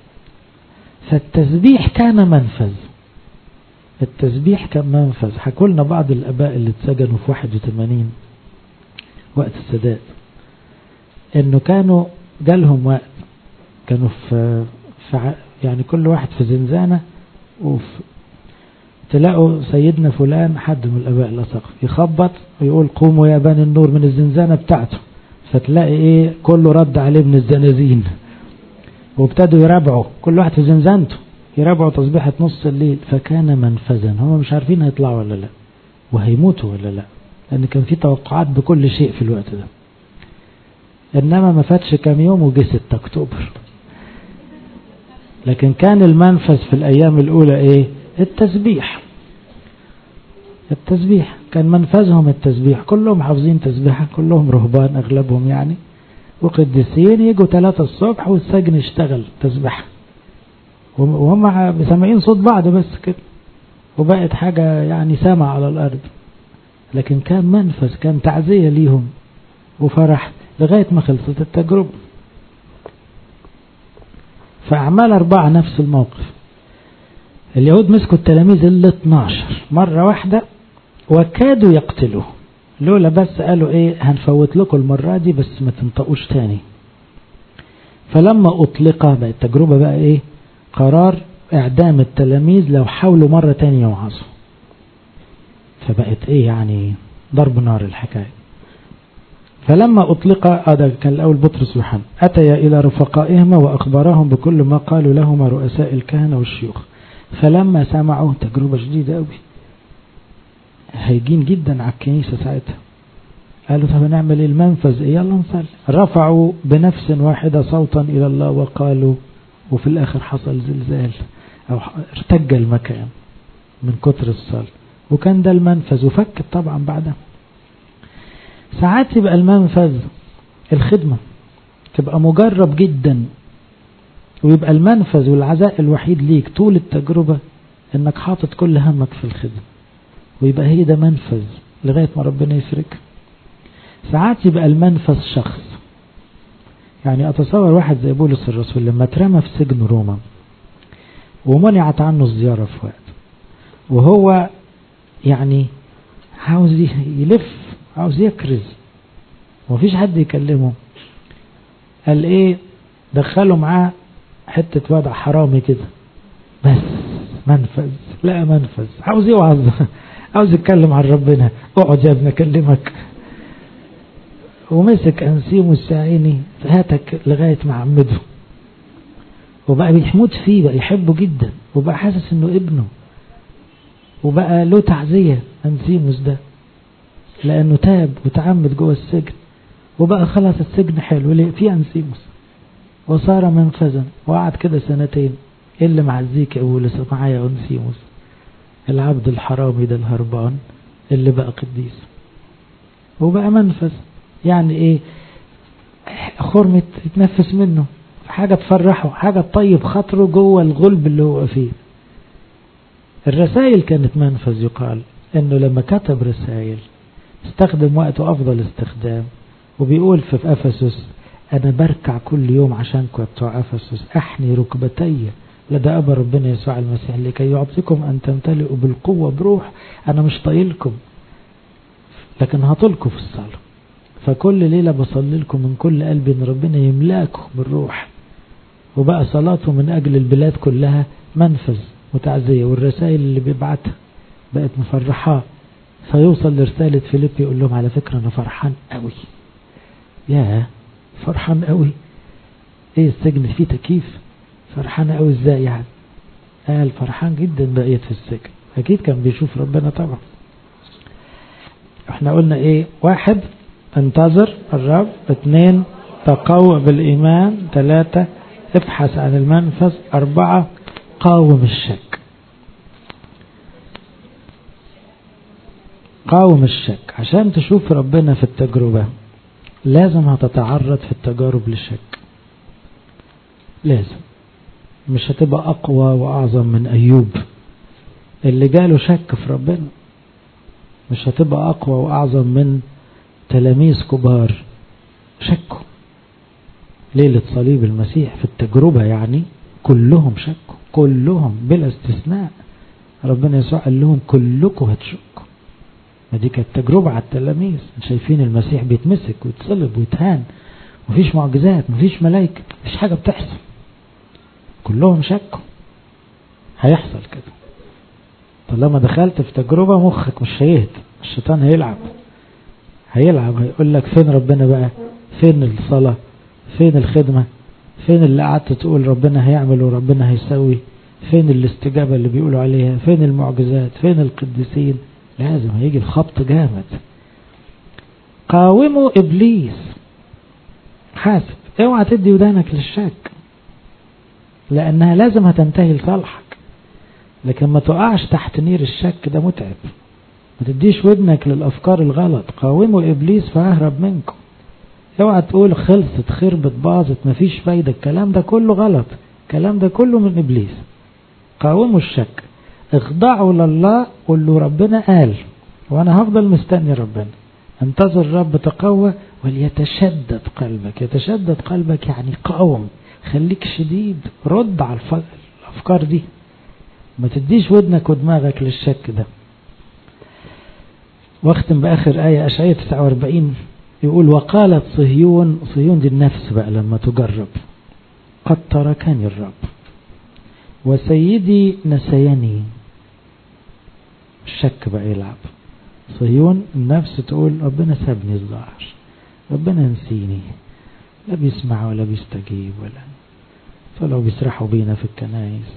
فالتسبيح كان منفذ، التسبيح كان منفذ. حكوا لنا بعض الاباء اللي اتسجنوا في واحد وثمانين وقت السادات انه كانوا جالهم وقت كانوا في, في يعني كل واحد في زنزانة، وفي تلاقوا سيدنا فلان حد من الاباء الاساقفة يخبط ويقول قوموا يا بني النور من الزنزانة بتاعته، فتلاقي ايه كله رد عليه من الزنازين، وابتدوا يرابعوا كل واحد في زنزانته يرابعوا تسبيحة نص الليل. فكان منفذا، هم مش عارفين هيطلعوا ولا لا وهيموتوا ولا لا، لان كان في توقعات بكل شيء في الوقت ده. انما ما فاتش كام يوم وجه ستة اكتوبر. لكن كان المنفذ في الايام الاولى ايه؟ التسبيح. التسبيح كان منفذهم التسبيح، كلهم حافظين تسبيحة، كلهم رهبان اغلبهم يعني، وقديسين يجوا ثلاثة الصبح والسجن يشتغل تسبح، وهم سامعين صوت بعض بس كده، وبقت حاجة يعني سامع على الأرض. لكن كان منفذ، كان تعزية ليهم وفرح لغاية ما خلصت التجربة. فأعمال أربعة نفس الموقف. اليهود مسكوا التلاميذ اللي اتناشر مرة واحدة وكادوا يقتلوه، لولا بس قالوا ايه هنفوت لكم المرة دي بس ما تنطقوش تاني. فلما أطلق بقى التجربة بقى ايه قرار اعدام التلاميذ لو حاولوا مرة تانية يوعظوا. فبقت ايه يعني ضرب نار الحكاية. فلما أطلق هذا كان الأول بطرس ويوحنا أتيا إلى رفقائهما وأخبرهم بكل ما قالوا لهما رؤساء الكهنة والشيوخ. فلما سمعوا تجربة جديدة قوي، هيجين جدا على الكنيسة ساعتها، قالوا طب نعمل ايه المنفذ ايه يلا نصلي. رفعوا بنفس واحدة صوتا إلى الله وقالوا، وفي الآخر حصل زلزال أو ارتج المكان من كتر الصلاة، وكان ده المنفذ. وفكت طبعا بعدها. ساعات يبقى المنفذ الخدمة، تبقى مجرب جدا، ويبقى المنفذ والعزاء الوحيد ليك طول التجربة انك حاطط كل همك في الخدمة، ويبقى هي ده منفذ لغاية ما ربنا يفرك. ساعات يبقى المنفذ شخص، يعني اتصور واحد زي بولس الرسول لما اترمى في سجن روما ومنعت عنه الزيارة في وقت، وهو يعني عاوز يلف، عاوز يكرز ومفيش حد يكلمه، قال ايه دخلوا معاه حتة وضع حرامي كده بس منفذ، لا منفذ، عاوز يوعظ عاوز يتكلم عن ربنا، اقعد يا ابني اكلمك. ومسك أنسيموس عيني هاتك لغاية ما عمده، وبقى بيحمد فيه، بقى يحبه جدا، وبقى حاسس انه ابنه، وبقى له تعزية أنسيموس ده لأنه تاب وتعمد جوه السجن، وبقى خلاص السجن حلو ليه في أنسيموس، وصار منفذا. وقعد كده سنتين. ايه اللي معزيك يا بولس؟ معايا أنسيموس العبد الحرامي ده الهربان اللي بقى قديس، وبقى منفذ. يعني ايه خرمة يتنفس منه، حاجة تفرحه، حاجة تطيب خاطره جوه الغلب اللي هو فيه. الرسائل كانت منفذ. يقال انه لما كتب رسائل استخدم وقته افضل استخدام، وبيقول في افسس انا بركع كل يوم عشانكم بتوع افسس، احني ركبتي لدى ابا ربنا يسوع المسيح لكي يعطيكم ان تمتلئوا بالقوة بروح. انا مش طايلكم لكن هطلكم في الصلاة، فكل ليلة بصلي لكم من كل قلبي ان ربنا يملاكم بالروح. وبقى صلاته من اجل البلاد كلها منفذ وتعزية، والرسائل اللي بيبعتها بقت مفرحاه. فيوصل لرسالة فيليب يقول لهم على فكرة انا فرحان قوي. يا فرحان قوي ايه السجن فيه تكييف؟ فرحان قوي ازاي يعني؟ قال فرحان جدا بقيت في السجن. اكيد كان بيشوف ربنا طبعا. احنا قلنا ايه؟ واحد انتظر الرب، اثنين تقوى بالايمان، ثلاثة ابحث عن المنفذ، اربعة قاوم الشك. قاوم الشك. عشان تشوف ربنا في التجربة لازم هتتعرض في التجارب للشك، لازم. مش هتبقى اقوى واعظم من ايوب اللي جاله شك في ربنا، مش هتبقى اقوى واعظم من تلاميذ كبار شكوا ليلة صليب المسيح في التجربة. يعني كلهم شكوا، كلهم بلا استثناء. ربنا يسوع قال لهم كلكم هتشكوا. ما دي كانت تجربة على التلاميذ، شايفين المسيح بيتمسك ويتصلب ويتهان، مفيش معجزات، مفيش ملائكة، مفيش حاجة بتحصل، كلهم شكوا. هيحصل كده طالما دخلت في تجربة. مخك مش هيهدى، الشيطان هيلعب هيلعب هيقول لك فين ربنا بقى؟ فين الصلاة؟ فين الخدمة؟ فين اللي قعدت تقول ربنا هيعمل وربنا هيسوي؟ فين الاستجابة اللي بيقولوا عليها؟ فين المعجزات؟ فين القديسين؟ لازم هيجي الخبط جامد. قاوموا إبليس. حاسب، اوعى تدي ودانك للشك لأنها لازم هتنتهي لصالحك، لكن ما تقعش تحت نير الشك، ده متعب. ما تديش ودنك للأفكار الغلط. قاوموا إبليس فأهرب منكم. اوعى تقول خلصت خربت باظت مفيش فايدة، الكلام ده كله غلط، الكلام ده كله من إبليس. قاوموا الشك، اخضعوا لله، قولوا ربنا قال وانا هفضل مستني ربنا. انتظر الرب تقوى وليتشدد قلبك. يتشدد قلبك يعني قاوم، خليك شديد، رد على الافكار دي، ما تديش ودنك ودماغك للشك ده. واختم باخر آية اشعياء تسعة وأربعين يقول وقالت صهيون، صهيون دي النفس بقى لما تجرب، قد تركني الرب وسيدي نسيني. الشك بقى يلعب. صهيون النفس تقول ربنا سابني الظاهر، ربنا نسيني، لا بيسمع ولا بيستجيب ولا، فلو بيسرحوا بينا في الكنائس.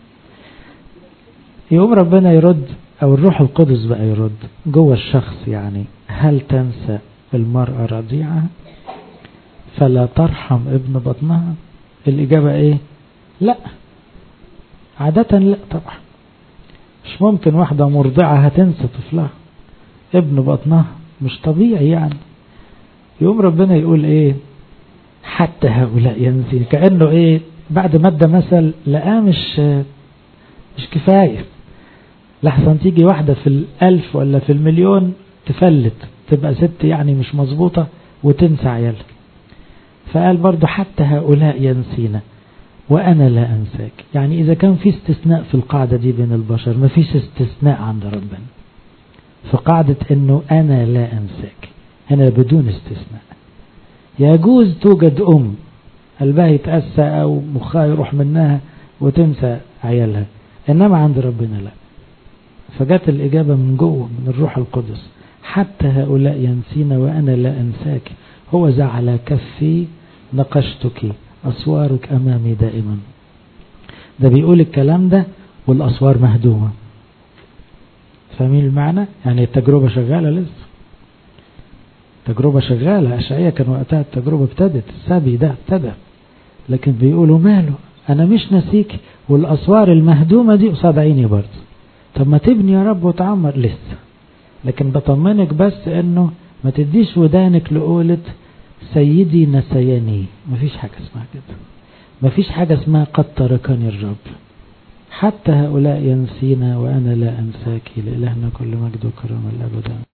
يقوم ربنا يرد، او الروح القدس بقى يرد جوه الشخص يعني، هل تنسى المرأة رضيعها فلا ترحم ابن بطنها؟ الإجابة ايه؟ لا، عادة لا طبعا، مش ممكن واحدة مرضعة هتنسى طفلها ابن بطنها، مش طبيعي يعني. يقوم ربنا يقول ايه؟ حتى هؤلاء ينسين، كأنه ايه بعد ما ادى مثل لقاه مش مش كفاية، لحظة تيجي واحدة في الألف ولا في المليون تفلت تبقى ست يعني مش مظبوطة وتنسى عيالها. فقال برضو حتى هؤلاء ينسينا وأنا لا أنساك. يعني إذا كان في استثناء في القاعدة دي بين البشر، ما فيش استثناء عند ربنا في قاعدة أنه أنا لا أنساك، هنا بدون استثناء. يجوز توجد أم قلبها يتأسى أو مخها يروح منها وتنسى عيالها، إنما عند ربنا لا. فجت الإجابة من جوه من الروح القدس، حتى هؤلاء ينسينا وأنا لا أنساك، هو ذا على كفي نقشتك أسوارك أمامي دائما. ده بيقول الكلام ده والأسوار مهدومة. فاهمين المعنى؟ يعني التجربة شغالة لسه، تجربة شغالة. أشعياء كان وقتها التجربة ابتدت، السبي ده ابتدى، لكن بيقولوا ماله أنا مش نسيك والأسوار المهدومة دي قصاد عيني برضه. طب ما تبني يا رب وتعمر لسه، لكن بطمنك بس انه ما تديش ودانك لقولة سيدي نسياني. مفيش حاجة اسمها كده، مفيش حاجة اسمها قد تركني الرب. حتى هؤلاء ينسينا وأنا لا أنساك. لإلهنا كل مجد وكرم الأبد.